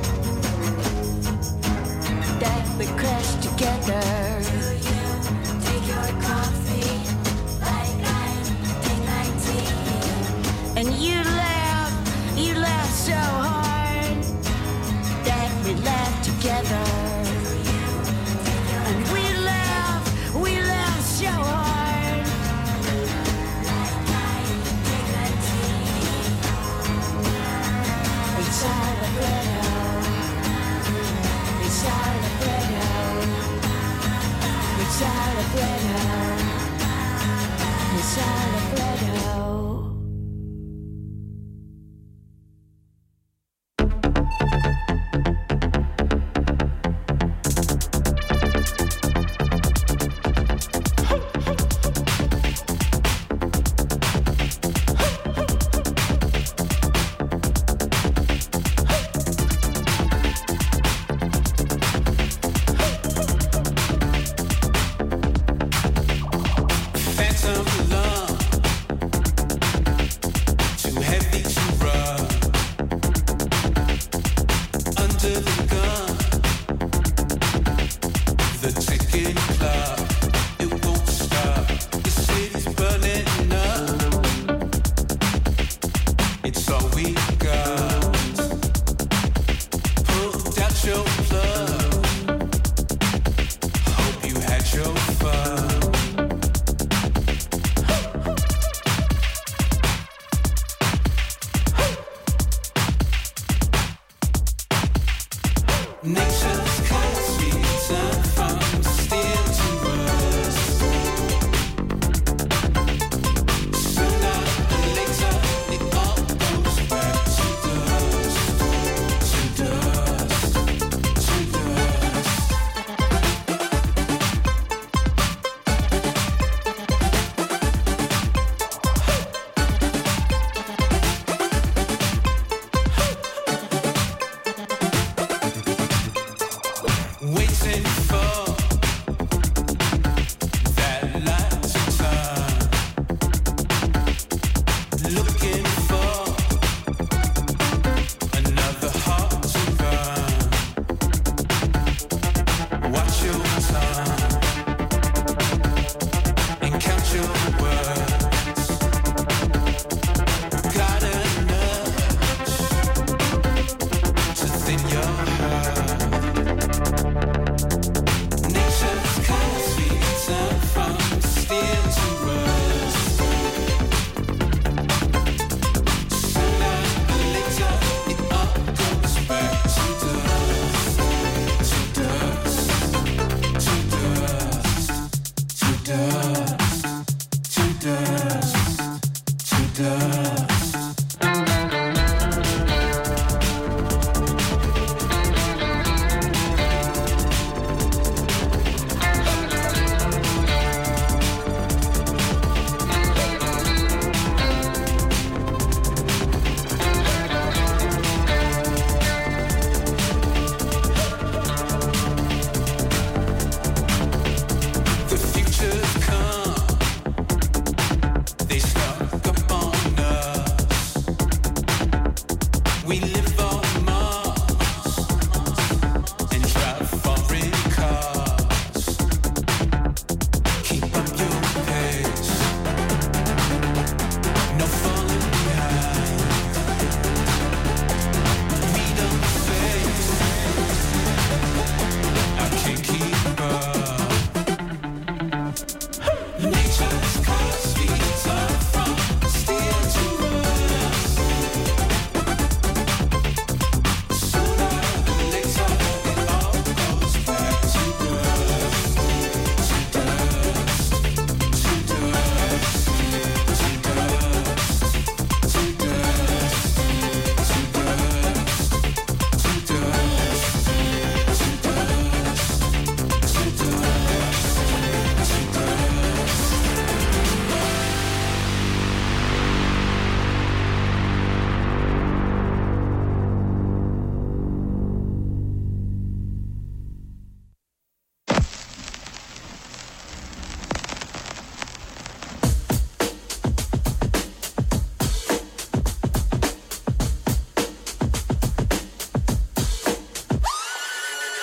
S12: that we crash together. Take your coffee like I take my tea. And you laugh so hard that we laugh together. And we laugh so hard. We celebrate, we celebrate, we celebrate, we celebrate.
S14: Phantom love, too heavy to rub. Under the gun, the ticket club, it won't stop. The city's burning up. It's all we got. Pulled out your plug. Hope you had your fun. Nature's currency turned from steel to rust. Sooner or later, it all goes back to dust, to dust, to dust.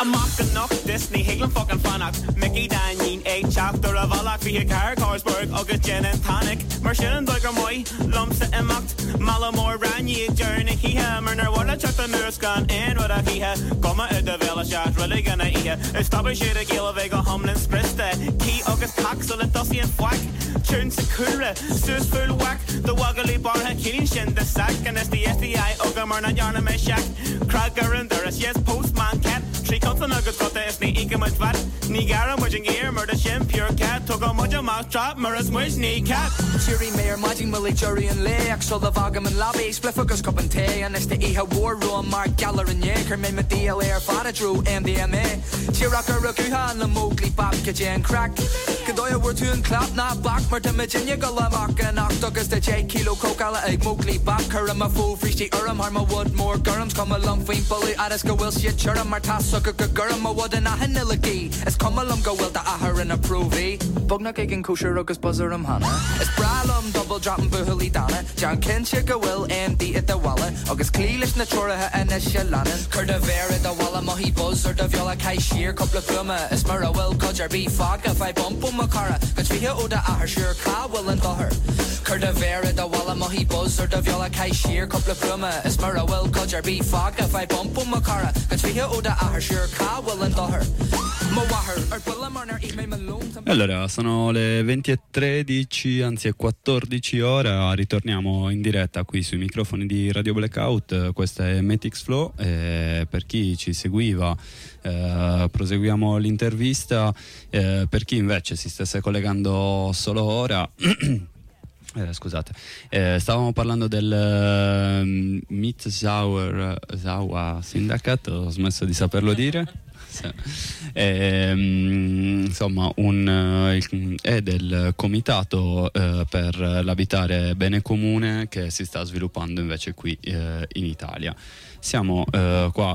S15: Amach enough Disney Higglin fucking fannacht Mickey Danyin 8 chapter of Alak Via Car Corsberg August Gin and Tonic Marshin and Duggar Moy Lumps at Emacht Malamore Ranyi Journey Hiha Murner Walla Chuck the Nurskan and what a Hiha Goma at the Villa Shot really gonna eat it Stubby shit a Gila Vega Humlin Sprista Key August Coxel and Dusty and Fwack Churn Sakura Sus Full Whack The Waggly Bar Killing Shin the Sack and SDI Ogamarna Yarna Meshak Cracker and Duras Yes Postman Cat Tree Cuts and Nuggets got the Sni Ika much vat Nigara Mujing Ear Murder Shin Pure Cat Took a Muja Mouth Drop Murder's Mush Knee Cat
S16: Cheery Mayor Magic Millie Jury and Lake So the Vagam and Lobby Spliffuckers Cup and Tay And it's the Iha War Room Mark Galler and Yaker Made me deal air Fada Drew MDMA Chiraka Rakuha and the Mowgli Bab Kajan Crack Kadoya were to and clap not back Merton Virginia Gulamak and Octocus the J Kilo Kokala Egg Mowgli Bab Kurama Full Freesty Uram Harma Wood More Gurums come along Feen Bully Adiska Will Shit Churum Martas Sucker Gurama Wood and Ahanilagi It's come along go well to Ahar and Approvey Bugna Kagan Kosher Ruckus Buzzerum Hana It's Bralum Double Dropping Buhuli Dana John Ken Chicka Will MD at the Walla August Cleelish Natura and Eshalanan Kurdavera the Walla Mohi Buzzer the Viola Kai Sheer Couple of Puma Esmera Will Kudger B Fog if I bump Makara Katriha Oda Ahar Sure Ka Will and Doher Kurdavera the Walla Mohi Buzzer the Viola Kai Sheer Couple of Puma Esmera Will Kudger B Fog if I bump Makara Katriha Oda Ahar Sure Ka Will and Doher
S8: Allora, sono le 20:13, anzi è 14 ora, ritorniamo in diretta qui sui microfoni di Radio Blackout, questa è Matix Flow, per chi ci seguiva proseguiamo l'intervista, per chi invece si stesse collegando solo ora... scusate, stavamo parlando del Mitschauer Syndicate, ho smesso di saperlo dire. Insomma è del comitato per l'abitare bene comune che si sta sviluppando invece qui in Italia. Siamo qua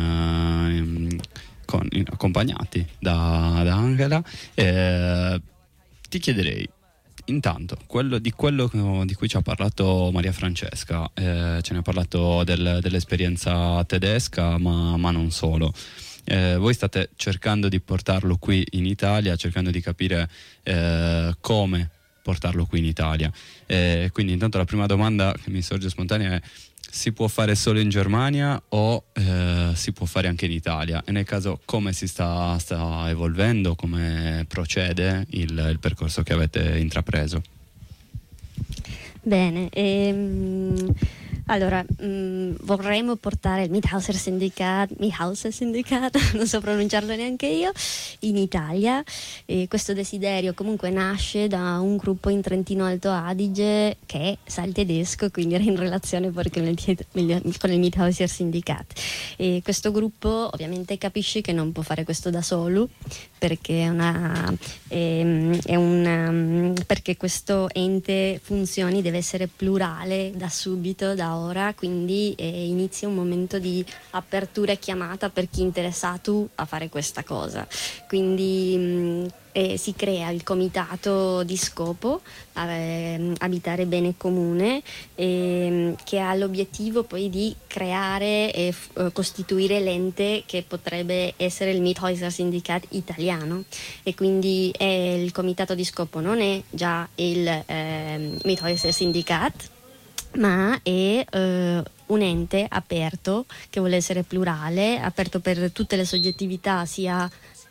S8: accompagnati da Angela. Ti chiederei intanto di quello di cui ci ha parlato Maria Francesca, ce ne ha parlato dell'esperienza tedesca ma non solo. Voi state cercando di portarlo qui in Italia, cercando di capire come portarlo qui in Italia. Quindi intanto la prima domanda che mi sorge spontanea è: si può fare solo in Germania o si può fare anche in Italia? E nel caso come si sta evolvendo, come procede il percorso che avete intrapreso?
S12: Bene, allora vorremmo portare il Mithauser Syndicat, non so pronunciarlo neanche io, in Italia. Questo desiderio comunque nasce da un gruppo in Trentino Alto Adige che sa il tedesco, quindi era in relazione poi con il Mithauser Syndicat. E questo gruppo ovviamente capisce che non può fare questo da solo, perché perché questo ente funzioni deve essere plurale da subito, da ora, quindi inizia un momento di apertura e chiamata per chi è interessato a fare questa cosa. Quindi si crea il comitato di scopo Abitare Bene Comune, che ha l'obiettivo poi di creare e costituire l'ente che potrebbe essere il Mithauser Syndicat italiano. E quindi il comitato di scopo non è già il Mithauser Syndicat, ma è un ente aperto che vuole essere plurale, aperto per tutte le soggettività, sia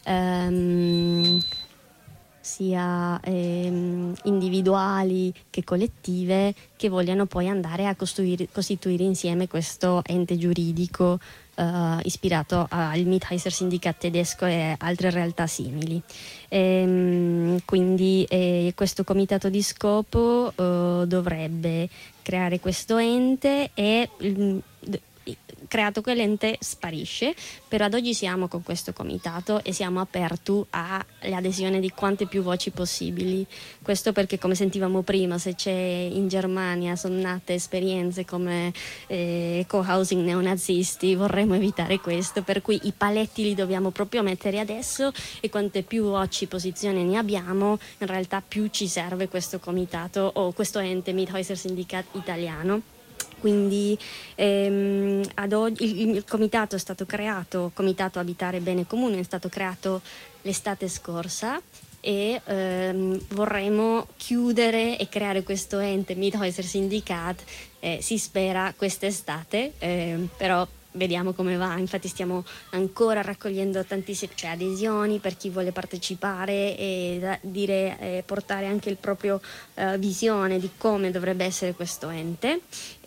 S12: individuali che collettive, che vogliano poi andare a costituire insieme questo ente giuridico ispirato al Mithauser Syndicat tedesco e altre realtà simili. Quindi questo comitato di scopo dovrebbe creare questo ente e creato quell'ente sparisce, però ad oggi siamo con questo comitato e siamo aperti all'adesione di quante più voci possibili. Questo perché, come sentivamo prima, se c'è in Germania sono nate esperienze come co-housing neonazisti, vorremmo evitare questo, per cui i paletti li dobbiamo proprio mettere adesso, e quante più voci, posizioni ne abbiamo, in realtà più ci serve questo comitato o questo ente Mithauser Syndicat italiano, Quindi ad oggi il comitato è stato creato, Comitato Abitare Bene Comune, è stato creato l'estate scorsa e vorremmo chiudere e creare questo ente Midhäuser Syndikat, si spera quest'estate, però vediamo come va. Infatti stiamo ancora raccogliendo tantissime adesioni per chi vuole partecipare e portare anche il proprio visione di come dovrebbe essere questo ente.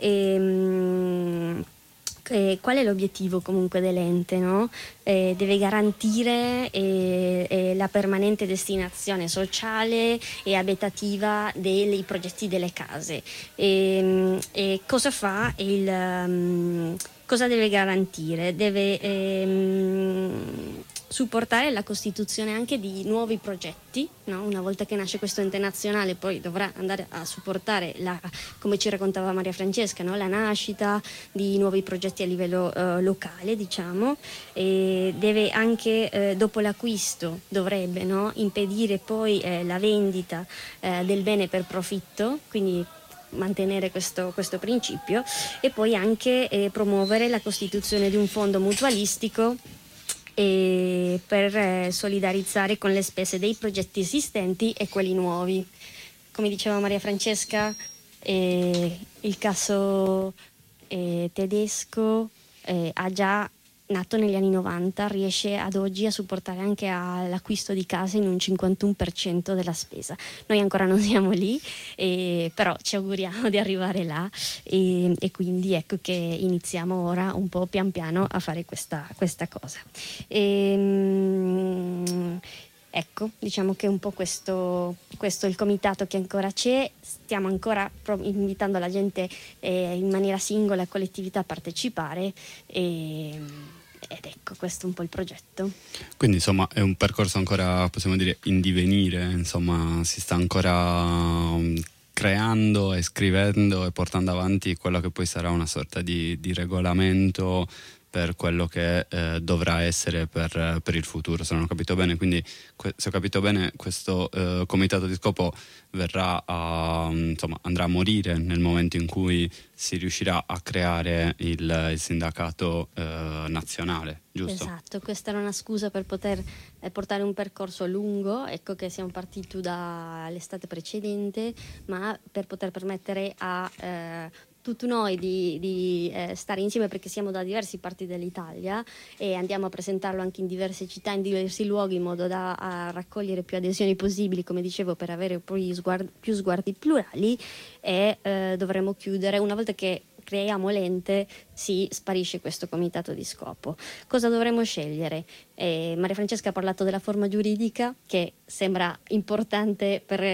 S12: Qual è l'obiettivo comunque dell'ente, no? Deve garantire la permanente destinazione sociale e abitativa dei progetti delle case. E cosa fa cosa deve garantire? Deve supportare la costituzione anche di nuovi progetti, no? Una volta che nasce questo ente nazionale poi dovrà andare a supportare, come ci raccontava Maria Francesca, no? La nascita di nuovi progetti a livello locale, diciamo, e deve anche dopo l'acquisto dovrebbe, no? Impedire poi la vendita del bene per profitto, quindi mantenere questo principio, e poi anche promuovere la costituzione di un fondo mutualistico per solidarizzare con le spese dei progetti esistenti e quelli nuovi. Come diceva Maria Francesca, il caso tedesco ha già nato negli anni 90, riesce ad oggi a supportare anche all'acquisto di case in un 51% della spesa. Noi ancora non siamo lì, però ci auguriamo di arrivare là e quindi ecco che iniziamo ora un po' pian piano a fare questa cosa. Ecco, diciamo che un po' questo è il comitato che ancora c'è. Stiamo ancora invitando la gente in maniera singola e collettività a partecipare ed ecco, questo è un po' il progetto.
S8: Quindi insomma è un percorso ancora, possiamo dire, in divenire, insomma si sta ancora creando e scrivendo e portando avanti quello che poi sarà una sorta di regolamento per quello che dovrà essere per il futuro, se non ho capito bene. Quindi se ho capito bene, questo comitato di scopo andrà a morire nel momento in cui si riuscirà a creare il sindacato nazionale, giusto?
S12: Esatto, questa era una scusa per poter portare un percorso lungo, ecco che siamo partiti dall'estate precedente, ma per poter permettere a tutti noi di stare insieme, perché siamo da diverse parti dell'Italia e andiamo a presentarlo anche in diverse città, in diversi luoghi, in modo da raccogliere più adesioni possibili, come dicevo, per avere poi più sguardi plurali, e dovremo chiudere una volta che creiamo l'ente, si sparisce questo comitato di scopo. Cosa dovremmo scegliere? Maria Francesca ha parlato della forma giuridica, che sembra importante per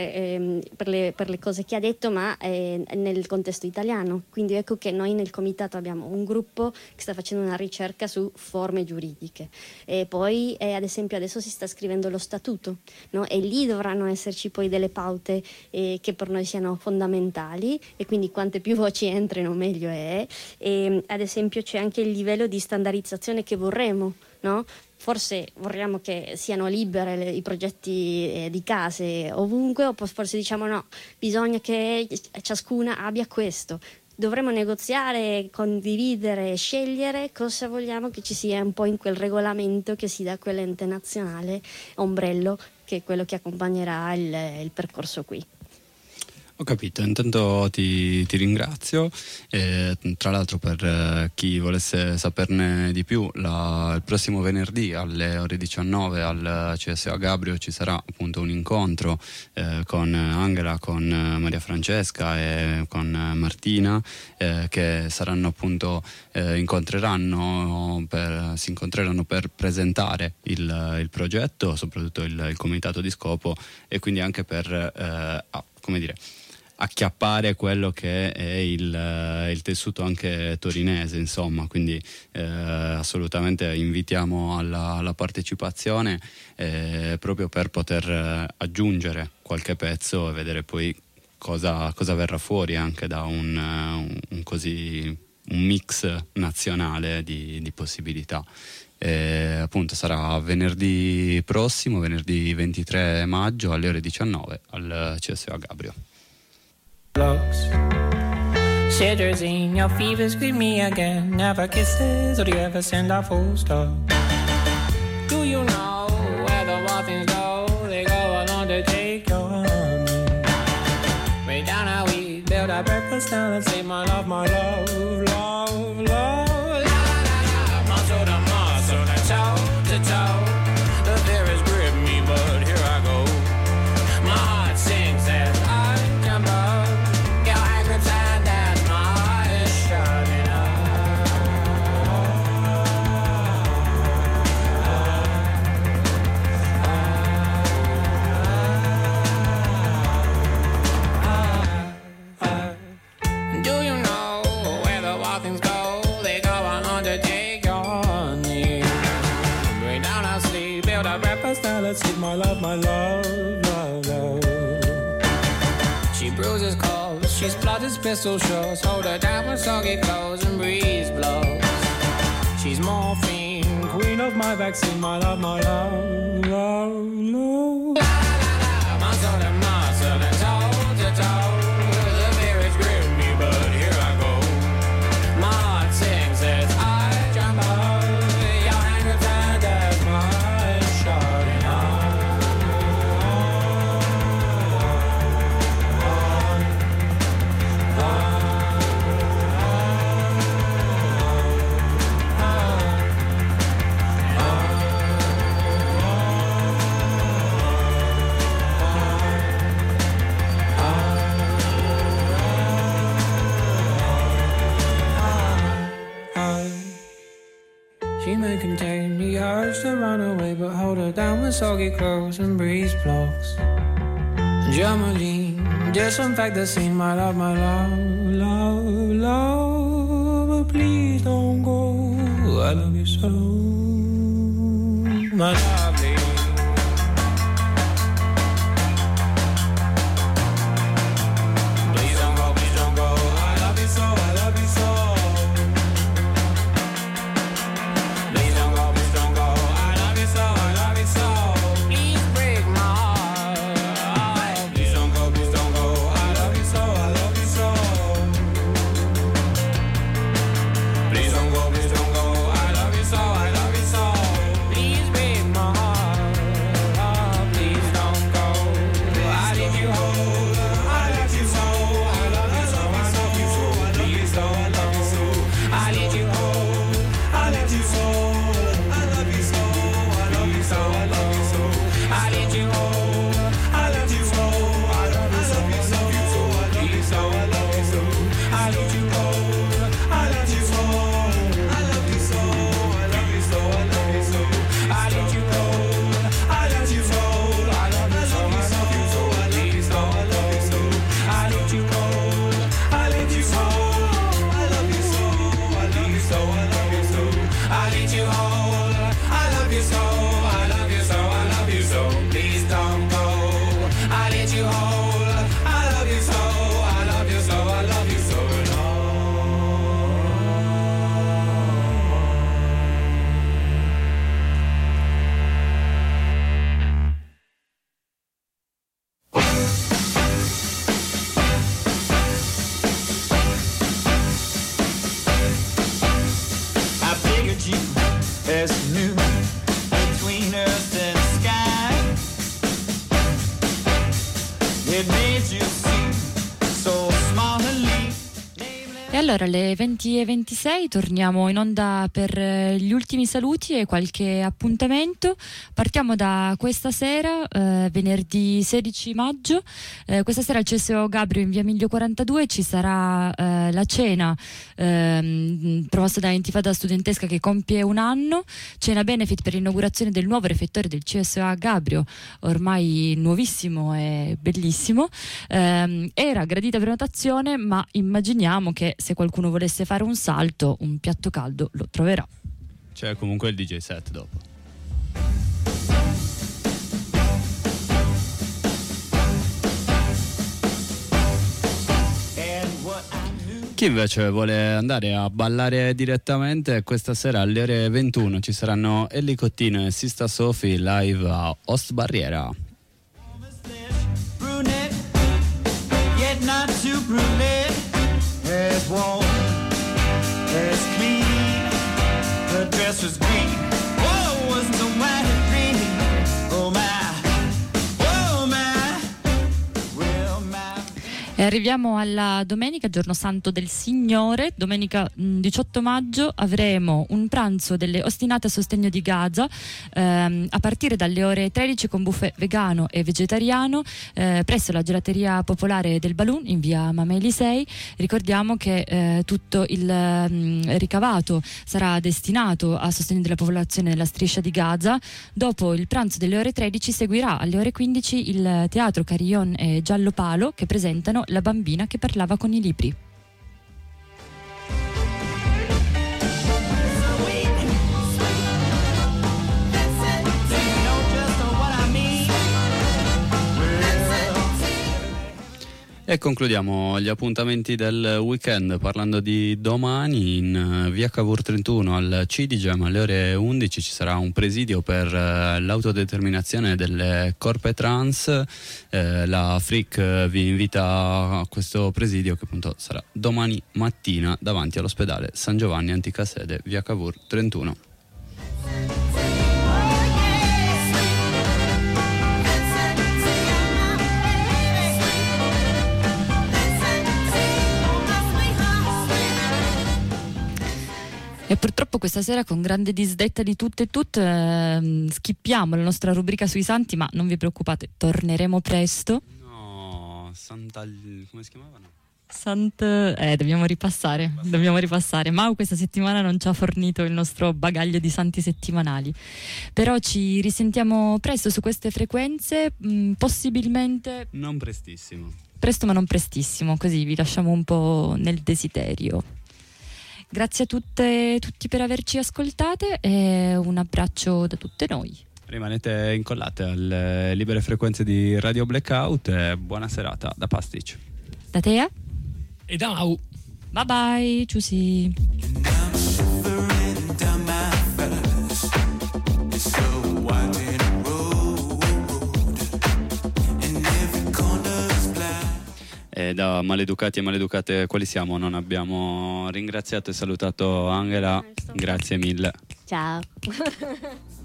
S12: le cose che ha detto, ma nel contesto italiano. Quindi ecco che noi nel comitato abbiamo un gruppo che sta facendo una ricerca su forme giuridiche. Poi ad esempio adesso si sta scrivendo lo statuto, no? E lì dovranno esserci poi delle paute che per noi siano fondamentali, e quindi quante più voci entrino meglio è. Ad esempio c'è anche il livello di standardizzazione che vorremmo, no? Forse vorremmo che siano libere i progetti di case ovunque, o forse diciamo no, bisogna che ciascuna abbia questo. Dovremmo negoziare, condividere, scegliere cosa vogliamo che ci sia un po' in quel regolamento che si dà a quell'ente nazionale ombrello, che è quello che accompagnerà il percorso qui.
S8: Ho capito, intanto ti ringrazio. Tra l'altro, per chi volesse saperne di più, il prossimo venerdì alle ore 19 al CSA Gabrio ci sarà appunto un incontro con Angela, con Maria Francesca e con Martina, che saranno appunto si incontreranno per presentare il progetto, soprattutto il comitato di scopo, e quindi anche per acchiappare quello che è il tessuto anche torinese, insomma. Quindi assolutamente invitiamo alla partecipazione, proprio per poter aggiungere qualche pezzo e vedere poi cosa verrà fuori anche da un mix nazionale di possibilità. Appunto sarà venerdì prossimo, venerdì 23 maggio alle ore 19 al CSA Gabrio.
S17: Cetirizine, your fever, scream me again. Never kisses, or do you ever send a full stop? Do you know where the wild things go? They go along to take your honey. Way down how we build our breakfast down and say my love, love, love. La la la, muscle to muscle, toe to toe. The fear has gripped me, but here I go. My heart sings as I jump up. Your angry time, that's my heart is shutting up. Do you know where the wild things go? They go on undertake your honey. Bring down our sleep, build a breakfast, now let's eat my love, love, love. She bruises calls, she splutters pistol shots. Hold her down with soggy clothes and breeze blows. She's morphine, queen of my vaccine, my love, love, love. La la la, muscle to muscle and toe to toe. The fear is gripping me, but here I go. My heart sings as I jump up. Your anger tied as my heart is shutting She may contain the urge to run away, but hold her down with soggy clothes and breeze blocks. Germaline, disinfect the scene, my love, love, love. But please don't go, I love you so, my lovely. Please don't go, please don't go, I love you so, I love you so.
S1: Allora, alle 20:26 torniamo in onda per gli ultimi saluti e qualche appuntamento. Partiamo da questa sera, venerdì 16 maggio. Questa sera al CSO Gabrio in via Miglio 42 ci sarà la cena promossa da Intifada Studentesca che compie un anno. Cena benefit per l'inaugurazione del nuovo refettorio del CSO Gabrio, ormai nuovissimo e bellissimo. Era gradita prenotazione, ma immaginiamo che se qualcuno volesse fare un salto, un piatto caldo lo troverà.
S8: C'è comunque il DJ set dopo. Chi invece vuole andare a ballare direttamente, questa sera alle ore 21 ci saranno Ellie Cottino e Sista Sophie live a Ostbarriera.
S5: Brunette, yet not too brunette.
S14: There's warm, there's clean, the dress was green. Whoa, wasn't the white green? Oh my, oh my, well my.
S1: E arriviamo alla domenica, giorno santo del Signore. Domenica 18 maggio avremo un pranzo delle ostinate a sostegno di Gaza a partire dalle ore 13 con buffet vegano e vegetariano presso la gelateria popolare del Balloon in via Mameli 6. Ricordiamo che tutto il ricavato sarà destinato a sostegno della popolazione della striscia di Gaza. Dopo il pranzo delle ore 13 seguirà alle ore 15 il teatro Carillon e Giallo Palo, che presentano La bambina che parlava con i libri.
S8: E concludiamo gli appuntamenti del weekend parlando di domani. In via Cavour 31 al CIDIGEM alle ore 11 ci sarà un presidio per l'autodeterminazione delle corpe trans. La FRIC vi invita a questo presidio, che appunto sarà domani mattina davanti all'ospedale San Giovanni Antica Sede, via Cavour 31.
S1: E purtroppo questa sera, con grande disdetta di tutte e tutte, schippiamo la nostra rubrica sui santi, ma non vi preoccupate, torneremo presto.
S8: No, come si chiamavano?
S1: Dobbiamo ripassare. Mau questa settimana non ci ha fornito il nostro bagaglio di santi settimanali, però ci risentiamo presto su queste frequenze, possibilmente
S8: non prestissimo,
S1: presto ma non prestissimo, così vi lasciamo un po' nel desiderio. Grazie a tutte e tutti per averci ascoltate e un abbraccio da tutte noi.
S8: Rimanete incollate alle libere frequenze di Radio Blackout e buona serata da Pastic,
S1: da Tea
S7: e da Mau.
S1: Bye bye, ciusi.
S8: E da maleducati e maleducate quali siamo, non abbiamo ringraziato e salutato Angela. Grazie mille.
S12: Ciao.